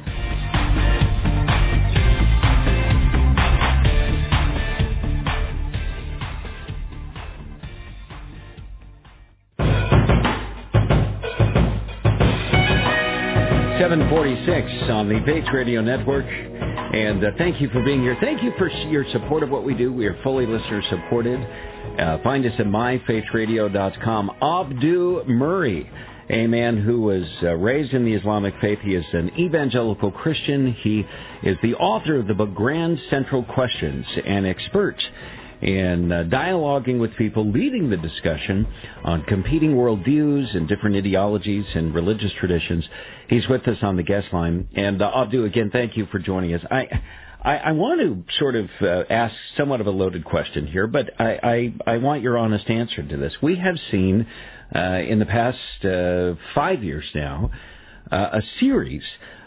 Speaker 1: seven forty-six on the Faith Radio Network. And uh, thank you for being here. Thank you for your support of what we do. We are fully listener-supported. Uh, find us at my faith radio dot com. Abdu Murray, a man who was uh, raised in the Islamic faith. He is an evangelical Christian. He is the author of the book Grand Central Questions, an expert in uh, dialoguing with people, leading the discussion on competing worldviews and different ideologies and religious traditions. He's with us on the guest line. And uh, Abdu, again, thank you for joining us. I I, I want to sort of uh, ask somewhat of a loaded question here, but I, I, I want your honest answer to this. We have seen uh, in the past uh, five years now uh, a series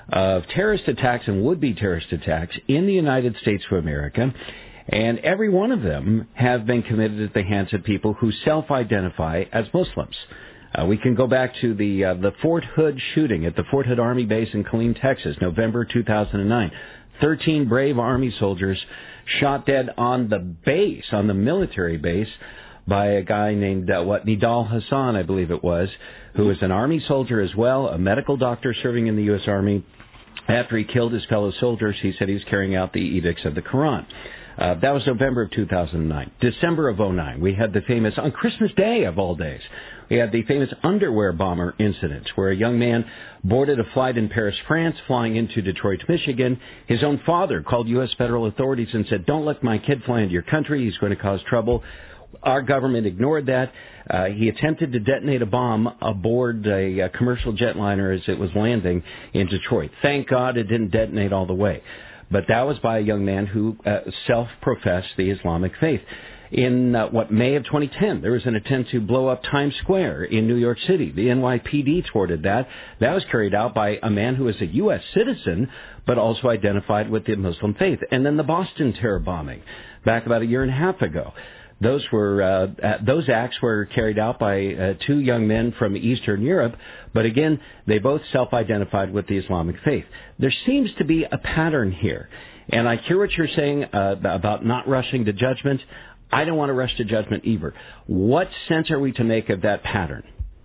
Speaker 1: of terrorist attacks and would-be terrorist attacks in the United States of America. And every one of them have been committed at the hands of people who self-identify as Muslims. Uh, we can go back to the uh, the Fort Hood shooting at the Fort Hood Army Base in Killeen, Texas, November two thousand nine. Thirteen brave Army soldiers shot dead on the base, on the military base, by a guy named, uh, what, Nidal Hassan, I believe it was, who was an Army soldier as well, a medical doctor serving in the U S Army. After he killed his fellow soldiers, he said he was carrying out the edicts of the Quran. Uh, that was November of two thousand nine. December of oh nine, we had the famous, on Christmas Day of all days, we had the famous underwear bomber incident where a young man boarded a flight in Paris, France, flying into Detroit, Michigan. His own father called U S federal authorities and said, don't let my kid fly into your country. He's going to cause trouble. Our government ignored that. Uh, he attempted to detonate a bomb aboard a, a commercial jetliner as it was landing in Detroit. Thank God it didn't detonate all the way. But that was by a young man who uh, self-professed the Islamic faith. In, uh, what, May of twenty ten, there was an attempt to blow up Times Square in New York City. The N Y P D thwarted that. That was carried out by a man who was a U S citizen, but also identified with the Muslim faith. And then the Boston terror bombing, back about a year and a half ago. Those were uh, uh, those acts were carried out by uh, two young men from Eastern Europe, but again, they both self-identified with the Islamic faith. There seems to be a pattern here, and I hear what you're saying uh, about not rushing to judgment. I don't want to rush to judgment either. What sense are we to make of that pattern?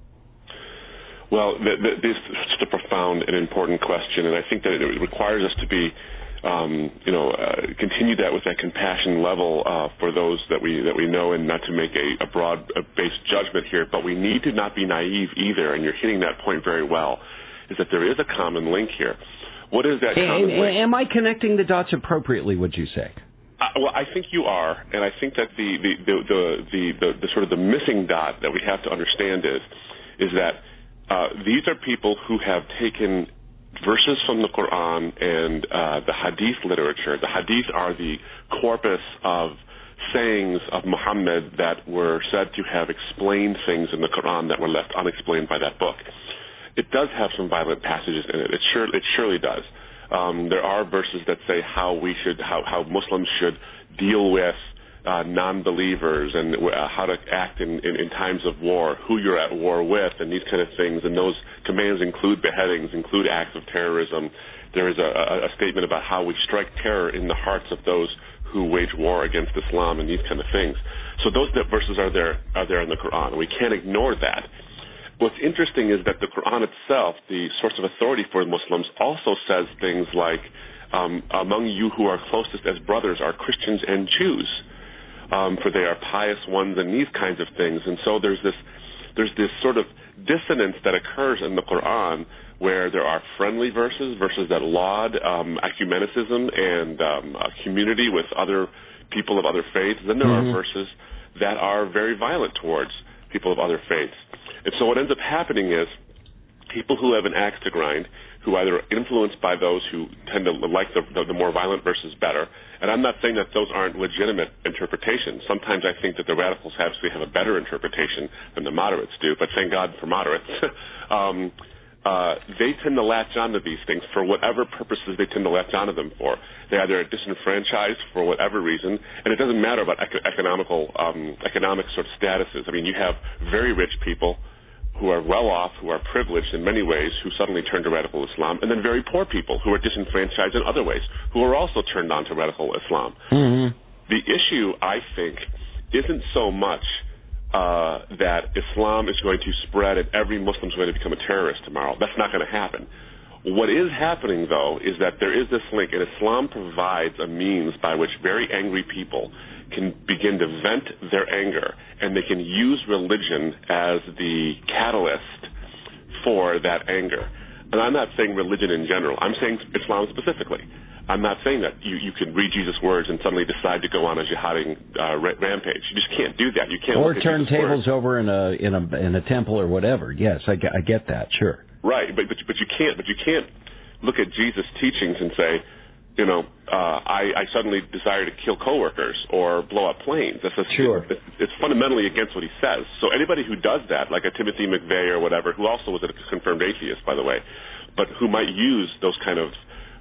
Speaker 9: Well, th- th- this is such a profound and important question, and I think that it requires us to be Um, you know, uh, continue that with that compassion level uh, for those that we that we know, and not to make a, a broad-based judgment here. But we need to not be naive either, and you're hitting that point very well, is that there is a common link here. What is that common
Speaker 1: and,
Speaker 9: link?
Speaker 1: Am I connecting the dots appropriately, would you say?
Speaker 9: Uh, well, I think you are, and I think that the the, the, the, the, the, the sort of the missing dot that we have to understand is, is that uh, these are people who have taken verses from the Quran and uh, the Hadith literature. The Hadith are the corpus of sayings of Muhammad that were said to have explained things in the Quran that were left unexplained by that book. It does have some violent passages in it. It, sure, it surely does. Um, there are verses that say how we should, how, how Muslims should deal with uh, non-believers and uh, how to act in, in, in times of war, who you're at war with, and these kind of things. And those commands include beheadings, include acts of terrorism. There is a, a, a statement about how we strike terror in the hearts of those who wage war against Islam and these kind of things. So those verses are there, are there in the Quran, and we can't ignore that. What's interesting is that the Quran itself, the source of authority for Muslims, also says things like, um, among you who are closest as brothers are Christians and Jews. Um, for they are pious ones and these kinds of things. And so there's this there's this sort of dissonance that occurs in the Quran where there are friendly verses, verses that laud um, ecumenicism and um, a community with other people of other faiths. Then there mm-hmm. are verses that are very violent towards people of other faiths. And so what ends up happening is people who have an axe to grind, who either are influenced by those who tend to like the, the, the more violent versus better. And I'm not saying that those aren't legitimate interpretations. Sometimes I think that the radicals actually have a better interpretation than the moderates do, but thank God for moderates. um, uh, they tend to latch onto these things for whatever purposes they tend to latch onto them for. They either are disenfranchised for whatever reason, and it doesn't matter about ec- economical, um, economic sort of statuses. I mean, you have very rich people who are well off, who are privileged in many ways, who suddenly turn to radical Islam, and then very poor people who are disenfranchised in other ways, who are also turned on to radical Islam.
Speaker 1: Mm-hmm.
Speaker 9: The issue, I think, isn't so much uh, that Islam is going to spread and every Muslim is going to become a terrorist tomorrow. That's not going to happen. What is happening, though, is that there is this link, and Islam provides a means by which very angry people can begin to vent their anger, and they can use religion as the catalyst for that anger. And I'm not saying religion in general. I'm saying Islam specifically. I'm not saying that you, you can read Jesus' words and suddenly decide to go on a jihading uh, rampage. You just can't do that. You can't.
Speaker 1: Or turn tables over in a in a in a temple or whatever. Yes, I get, I get that. Sure.
Speaker 9: Right, but but but you can't. But you can't look at Jesus' teachings and say, you know, uh, I, I suddenly desire to kill coworkers or blow up planes. That's a,
Speaker 1: sure.
Speaker 9: It's, it's fundamentally against what he says. So anybody who does that, like a Timothy McVeigh or whatever, who also was a confirmed atheist, by the way, but who might use those kind of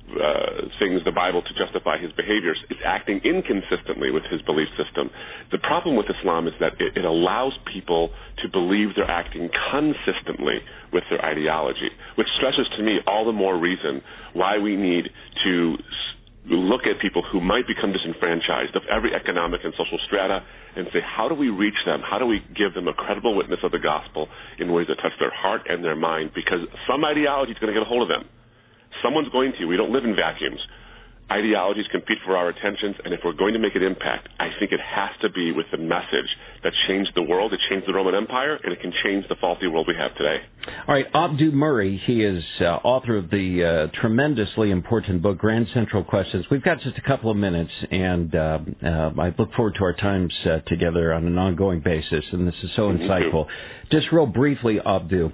Speaker 9: uh, things, the Bible, to justify his behaviors, is acting inconsistently with his belief system. The problem with Islam is that it, it allows people to believe they're acting consistently with their ideology, which stresses to me all the more reason why we need to look at people who might become disenfranchised of every economic and social strata and say, how do we reach them? How do we give them a credible witness of the gospel in ways that touch their heart and their mind? Because some ideology is going to get a hold of them. Someone's going to. We don't live in vacuums. Ideologies compete for our attentions, and if we're going to make an impact, I think it has to be with the message that changed the world, it changed the Roman Empire, and it can change the faulty world we have today.
Speaker 1: All right, Abdu Murray, he is uh, author of the uh, tremendously important book, Grand Central Questions. We've got just a couple of minutes, and uh, uh, I look forward to our times uh, together on an ongoing basis, and this is so
Speaker 9: Mm-hmm.
Speaker 1: insightful. Just real briefly, Abdu,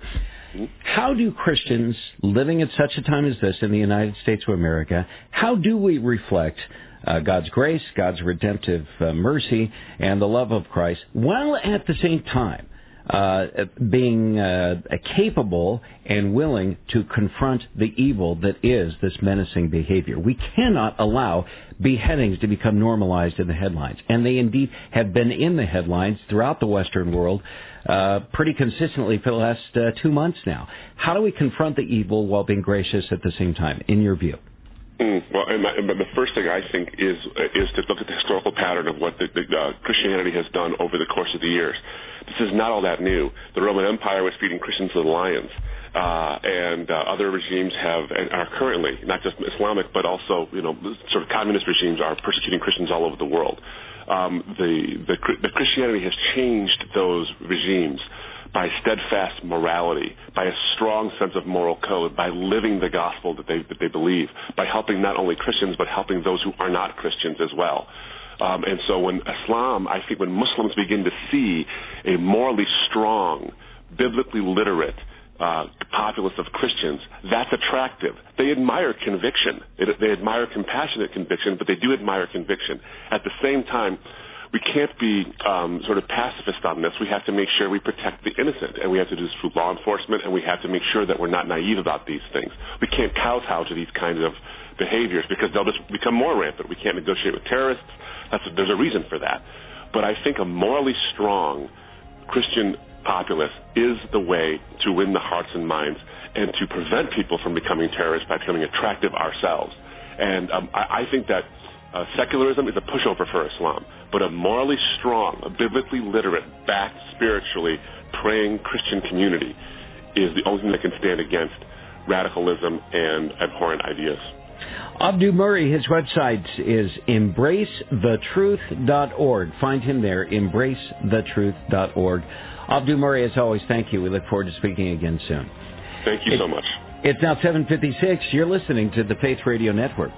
Speaker 1: how do Christians living at such a time as this in the United States of America, how do we reflect uh, God's grace, God's redemptive uh, mercy, and the love of Christ, while at the same time uh, being uh, capable and willing to confront the evil that is this menacing behavior? We cannot allow beheadings to become normalized in the headlines, and they indeed have been in the headlines throughout the Western world Uh, pretty consistently for the last uh, two months now. How do we confront the evil while being gracious at the same time, in your view?
Speaker 9: Mm, well, and, my, and the first thing I think is is to look at the historical pattern of what the, the, uh, Christianity has done over the course of the years. This is not all that new. The Roman Empire was feeding Christians to the lions, uh, and uh, other regimes have and are currently, not just Islamic, but also, you know, sort of communist regimes are persecuting Christians all over the world. Um, the, the the Christianity has changed those regimes by steadfast morality, by a strong sense of moral code, by living the gospel that they that they believe, by helping not only Christians but helping those who are not Christians as well. Um, and so when Islam, I think when Muslims begin to see a morally strong, biblically literate Uh, populace of Christians, that's attractive. They admire conviction. They, they admire compassionate conviction, but they do admire conviction. At the same time, we can't be um, sort of pacifist on this. We have to make sure we protect the innocent, and we have to do this through law enforcement, and we have to make sure that we're not naive about these things. We can't kowtow to these kinds of behaviors because they'll just become more rampant. We can't negotiate with terrorists. That's a, there's a reason for that. But I think a morally strong Christian populace is the way to win the hearts and minds and to prevent people from becoming terrorists by becoming attractive ourselves. And um, I, I think that uh, secularism is a pushover for Islam, but a morally strong, a biblically literate, backed spiritually praying Christian community is the only thing that can stand against radicalism and abhorrent ideas.
Speaker 1: Abdu Murray, his website is embrace the truth dot org. Find him there, embrace the truth dot org. Abdu Murray, as always, thank you. We look forward to speaking again soon.
Speaker 9: Thank you
Speaker 1: it,
Speaker 9: so much.
Speaker 1: It's now seven fifty-six. You're listening to the Faith Radio Network.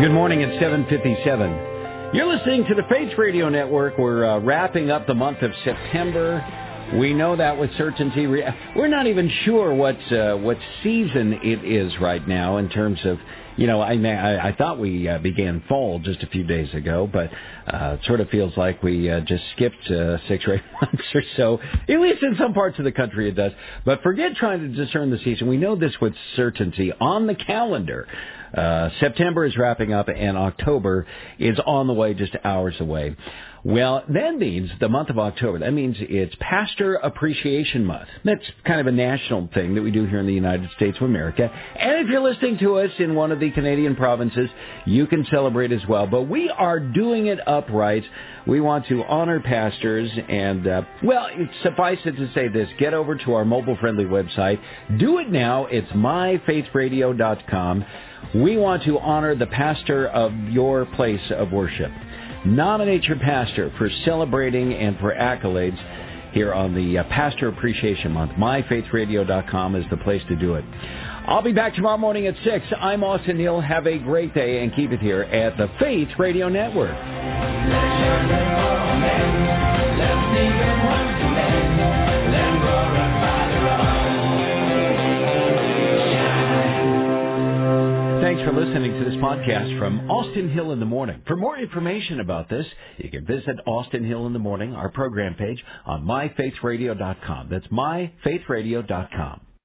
Speaker 1: Good morning at seven fifty-seven. You're listening to the Faith Radio Network. We're uh, wrapping up the month of September. We know that with certainty. We're not even sure what uh, what season it is right now in terms of, you know, I I, I thought we uh, began fall just a few days ago, but uh, it sort of feels like we uh, just skipped uh, six or eight months or so. At least in some parts of the country it does. But forget trying to discern the season. We know this with certainty. On the calendar, uh, September is wrapping up and October is on the way, just hours away. Well, that means the month of October, that means it's Pastor Appreciation Month. That's kind of a national thing that we do here in the United States of America. And if you're listening to us in one of the Canadian provinces, you can celebrate as well. But we are doing it upright. We want to honor pastors. And, uh, well, suffice it to say this. Get over to our mobile-friendly website. Do it now. It's my faith radio dot com. We want to honor the pastor of your place of worship. Nominate your pastor for celebrating and for accolades here on the uh, Pastor Appreciation Month. my faith radio dot com is the place to do it. I'll be back tomorrow morning at six. I'm Austin Hill. Have a great day and keep it here at the Faith Radio Network. Thanks for listening to this podcast from Austin Hill in the Morning. For more information about this, you can visit Austin Hill in the Morning, our program page, on my faith radio dot com. That's my faith radio dot com.